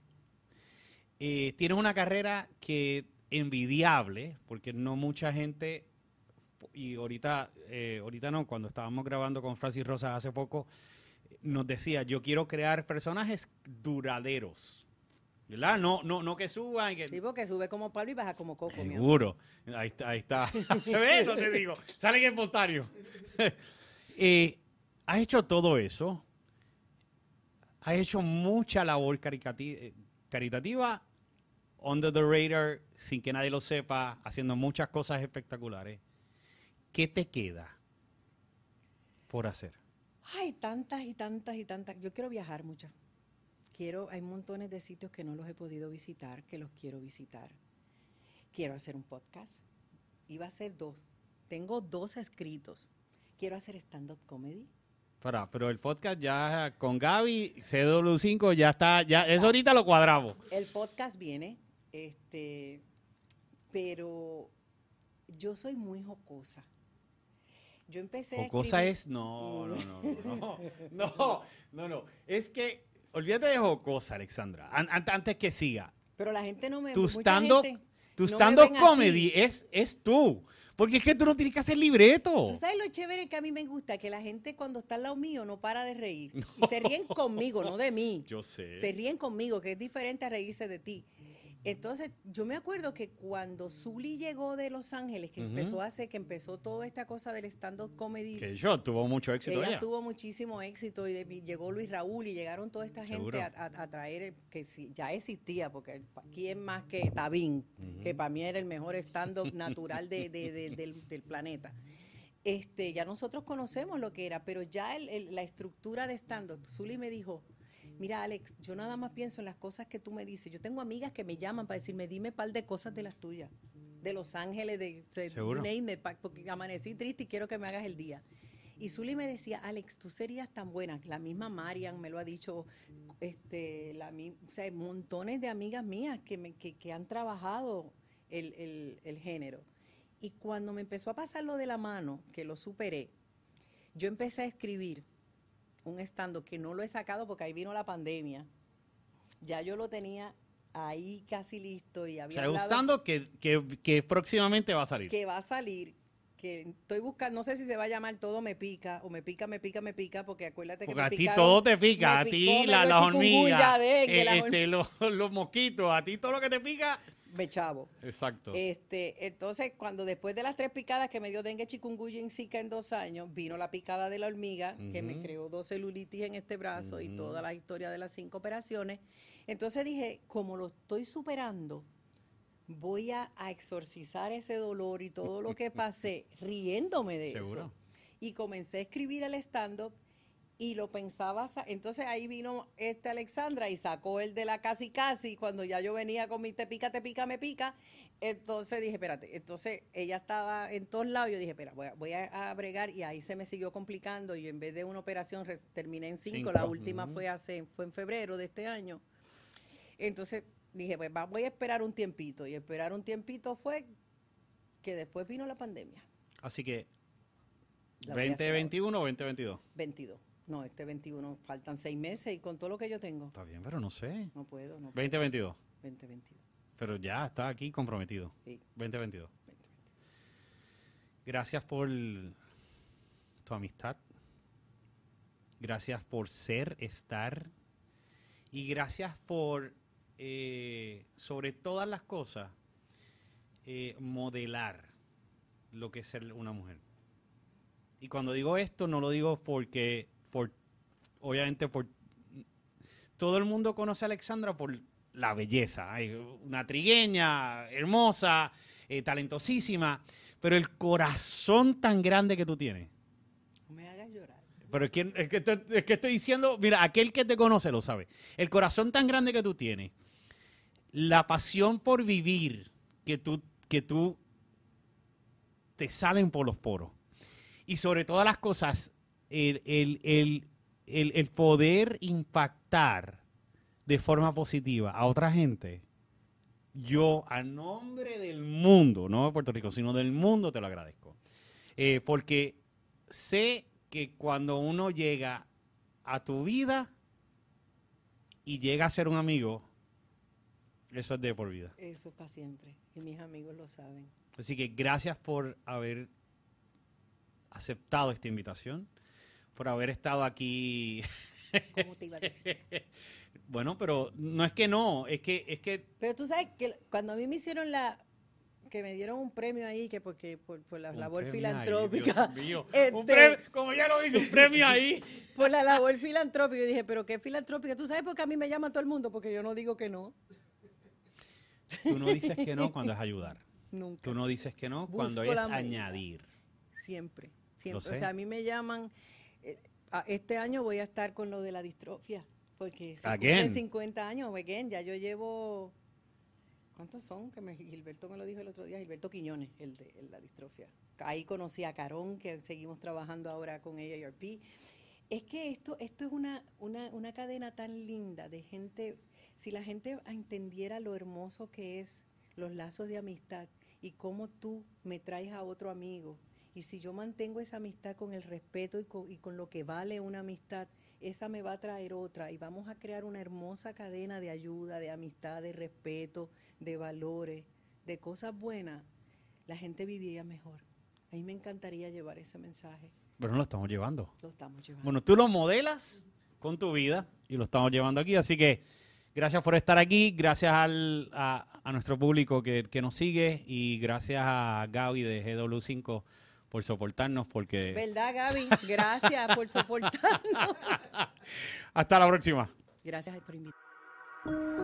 Eh, tienes una carrera que envidiable, porque no mucha gente, y ahorita, eh, ahorita no, cuando estábamos grabando con Francis Rosas hace poco, nos decía, yo quiero crear personajes duraderos, ¿verdad? No, no, no que suban. Que... Tipo que sube como Pablo y baja como Coco. Seguro. Ahí está, ahí está. ¿Ves? No te digo. Salen espontáneos. eh, has hecho todo eso. Has hecho mucha labor caricati- caritativa, under the radar, sin que nadie lo sepa, haciendo muchas cosas espectaculares. ¿Qué te queda por hacer? Ay, tantas y tantas y tantas. Yo quiero viajar mucho. Quiero, hay montones de sitios que no los he podido visitar, que los quiero visitar. Quiero hacer un podcast. Iba a hacer dos. Tengo dos escritos. Quiero hacer stand-up comedy. Para, pero el podcast ya con Gaby, C W cinco, ya está, ya eso ahorita lo cuadramos. El podcast viene, este, pero yo soy muy jocosa. Yo empecé a Jocosa escribir... es, no, no, no, no, no, no, no, es que, olvídate de jocosa, Alexandra, An- antes que siga. Pero la gente no me... Tu mucha stand-up, gente... Tu no stand-up comedy es, es tú. Porque es que tú no tienes que hacer libreto. Tú sabes lo chévere que a mí me gusta, que la gente cuando está al lado mío no para de reír. No. Y se ríen conmigo, no de mí. Yo sé. Se ríen conmigo, que es diferente a reírse de ti. Entonces, yo me acuerdo que cuando Zuli llegó de Los Ángeles, que uh-huh. empezó a hacer, que empezó toda esta cosa del stand-up comedy. Que yo tuvo mucho éxito ella. Ella tuvo muchísimo éxito y, de, y llegó Luis Raúl y llegaron toda esta gente a, a, a traer, que sí, ya existía, porque aquí es más que Tabín, uh-huh. que para mí era el mejor stand-up natural de, de, de, del, del planeta. Este, ya nosotros conocemos lo que era, pero ya el, el, la estructura de stand-up, Zuli me dijo, mira, Alex, yo nada más pienso en las cosas que tú me dices. Yo tengo amigas que me llaman para decirme, dime un par de cosas de las tuyas, de Los Ángeles, de, de name it, porque amanecí triste y quiero que me hagas el día. Y Zuli me decía, Alex, tú serías tan buena. La misma Marian me lo ha dicho, este, la, o sea, montones de amigas mías que, me, que, que han trabajado el, el, el género. Y cuando me empezó a pasar lo de la mano, que lo superé, yo empecé a escribir un stand-up que no lo he sacado porque ahí vino la pandemia. Ya yo lo tenía ahí casi listo y había o sea, un stand-up que, que, que próximamente va a salir. Que va a salir, que estoy buscando, no sé si se va a llamar Todo me pica, o me pica, me pica, me pica, porque acuérdate porque que me a ti picaron, todo te pica, a ti la, las hormigas, eh, la este, los, los mosquitos, a ti todo lo que te pica... Me chavo. Exacto. Este, entonces, cuando después de las tres picadas que me dio dengue, chikungunya y zika en dos años, vino la picada de la hormiga, uh-huh. que me creó dos celulitis en este brazo uh-huh. y toda la historia de las cinco operaciones. Entonces dije, como lo estoy superando, voy a, a exorcizar ese dolor y todo lo que pasé riéndome de ¿Seguro? Eso. Y comencé a escribir el stand-up y lo pensaba, entonces ahí vino este Alexandra y sacó el de la casi casi, cuando ya yo venía con mi te pica, te pica, me pica, entonces dije, espérate, entonces ella estaba en todos lados, yo dije, espera, voy a, voy a bregar, y ahí se me siguió complicando, y en vez de una operación terminé en cinco, cinco. La última uh-huh. fue hace fue en febrero de este año, entonces dije, pues va, voy a esperar un tiempito, y esperar un tiempito fue que después vino la pandemia. Así que, ¿veinte veintiuno o veinte veintidós? veintidós. No, este veintiuno, faltan seis meses y con todo lo que yo tengo. Está bien, pero no sé. No puedo, no puedo. veinte veintidós. veinte veintidós. Pero ya está aquí comprometido. Sí. veinte veintidós. veinte veintidós. Gracias por tu amistad. Gracias por ser, estar. Y gracias por, eh, sobre todas las cosas, eh, modelar lo que es ser una mujer. Y cuando digo esto, no lo digo porque... Por, obviamente por todo el mundo conoce a Alexandra por la belleza, hay una trigueña hermosa, eh, talentosísima, pero el corazón tan grande que tú tienes. No me hagas llorar. Pero es que, es, que te, es que estoy diciendo, mira, aquel que te conoce lo sabe, el corazón tan grande que tú tienes, la pasión por vivir que tú, que tú te salen por los poros, y sobre todas las cosas, El, el, el, el, el poder impactar de forma positiva a otra gente, yo a nombre del mundo, no de Puerto Rico, sino del mundo, te lo agradezco. Eh, porque sé que cuando uno llega a tu vida y llega a ser un amigo, eso es de por vida. Eso es para siempre, y mis amigos lo saben. Así que gracias por haber aceptado esta invitación, por haber estado aquí. ¿Cómo te iba a decir? Bueno, pero no es que no, es que, es que... Pero tú sabes que cuando a mí me hicieron la... que me dieron un premio ahí, que porque por, por la labor filantrópica. Ahí, Dios mío. Este, un premio, como ya lo dice, un premio ahí. Por la labor filantrópica. Yo dije, pero ¿qué filantrópica? ¿Tú sabes por qué a mí me llama todo el mundo? Porque yo no digo que no. Tú no dices que no cuando es ayudar. Nunca. Tú no dices que no Busco cuando es añadir. Siempre, siempre. O sea, a mí me llaman... Este año voy a estar con lo de la distrofia, porque se cumplen cincuenta años, again, ya yo llevo, ¿cuántos son? Que me, Gilberto me lo dijo el otro día, Gilberto Quiñones, el de el, la distrofia. Ahí conocí a Carón, que seguimos trabajando ahora con A A R P. Es que esto, esto es una, una, una cadena tan linda de gente, si la gente entendiera lo hermoso que es los lazos de amistad y cómo tú me traes a otro amigo. Y si yo mantengo esa amistad con el respeto y con, y con lo que vale una amistad, esa me va a traer otra y vamos a crear una hermosa cadena de ayuda, de amistad, de respeto, de valores. de cosas buenas, la gente vivía mejor. A mí me encantaría llevar ese mensaje. Pero no lo estamos llevando. Lo estamos llevando. Bueno, tú lo modelas con tu vida y lo estamos llevando aquí. Así que gracias por estar aquí. Gracias al, a, a nuestro público que, que nos sigue. Y gracias a Gaby de G W cinco por soportarnos. Porque... ¿Verdad, Gaby? Gracias por soportarnos. Hasta la próxima. Gracias por invitarme.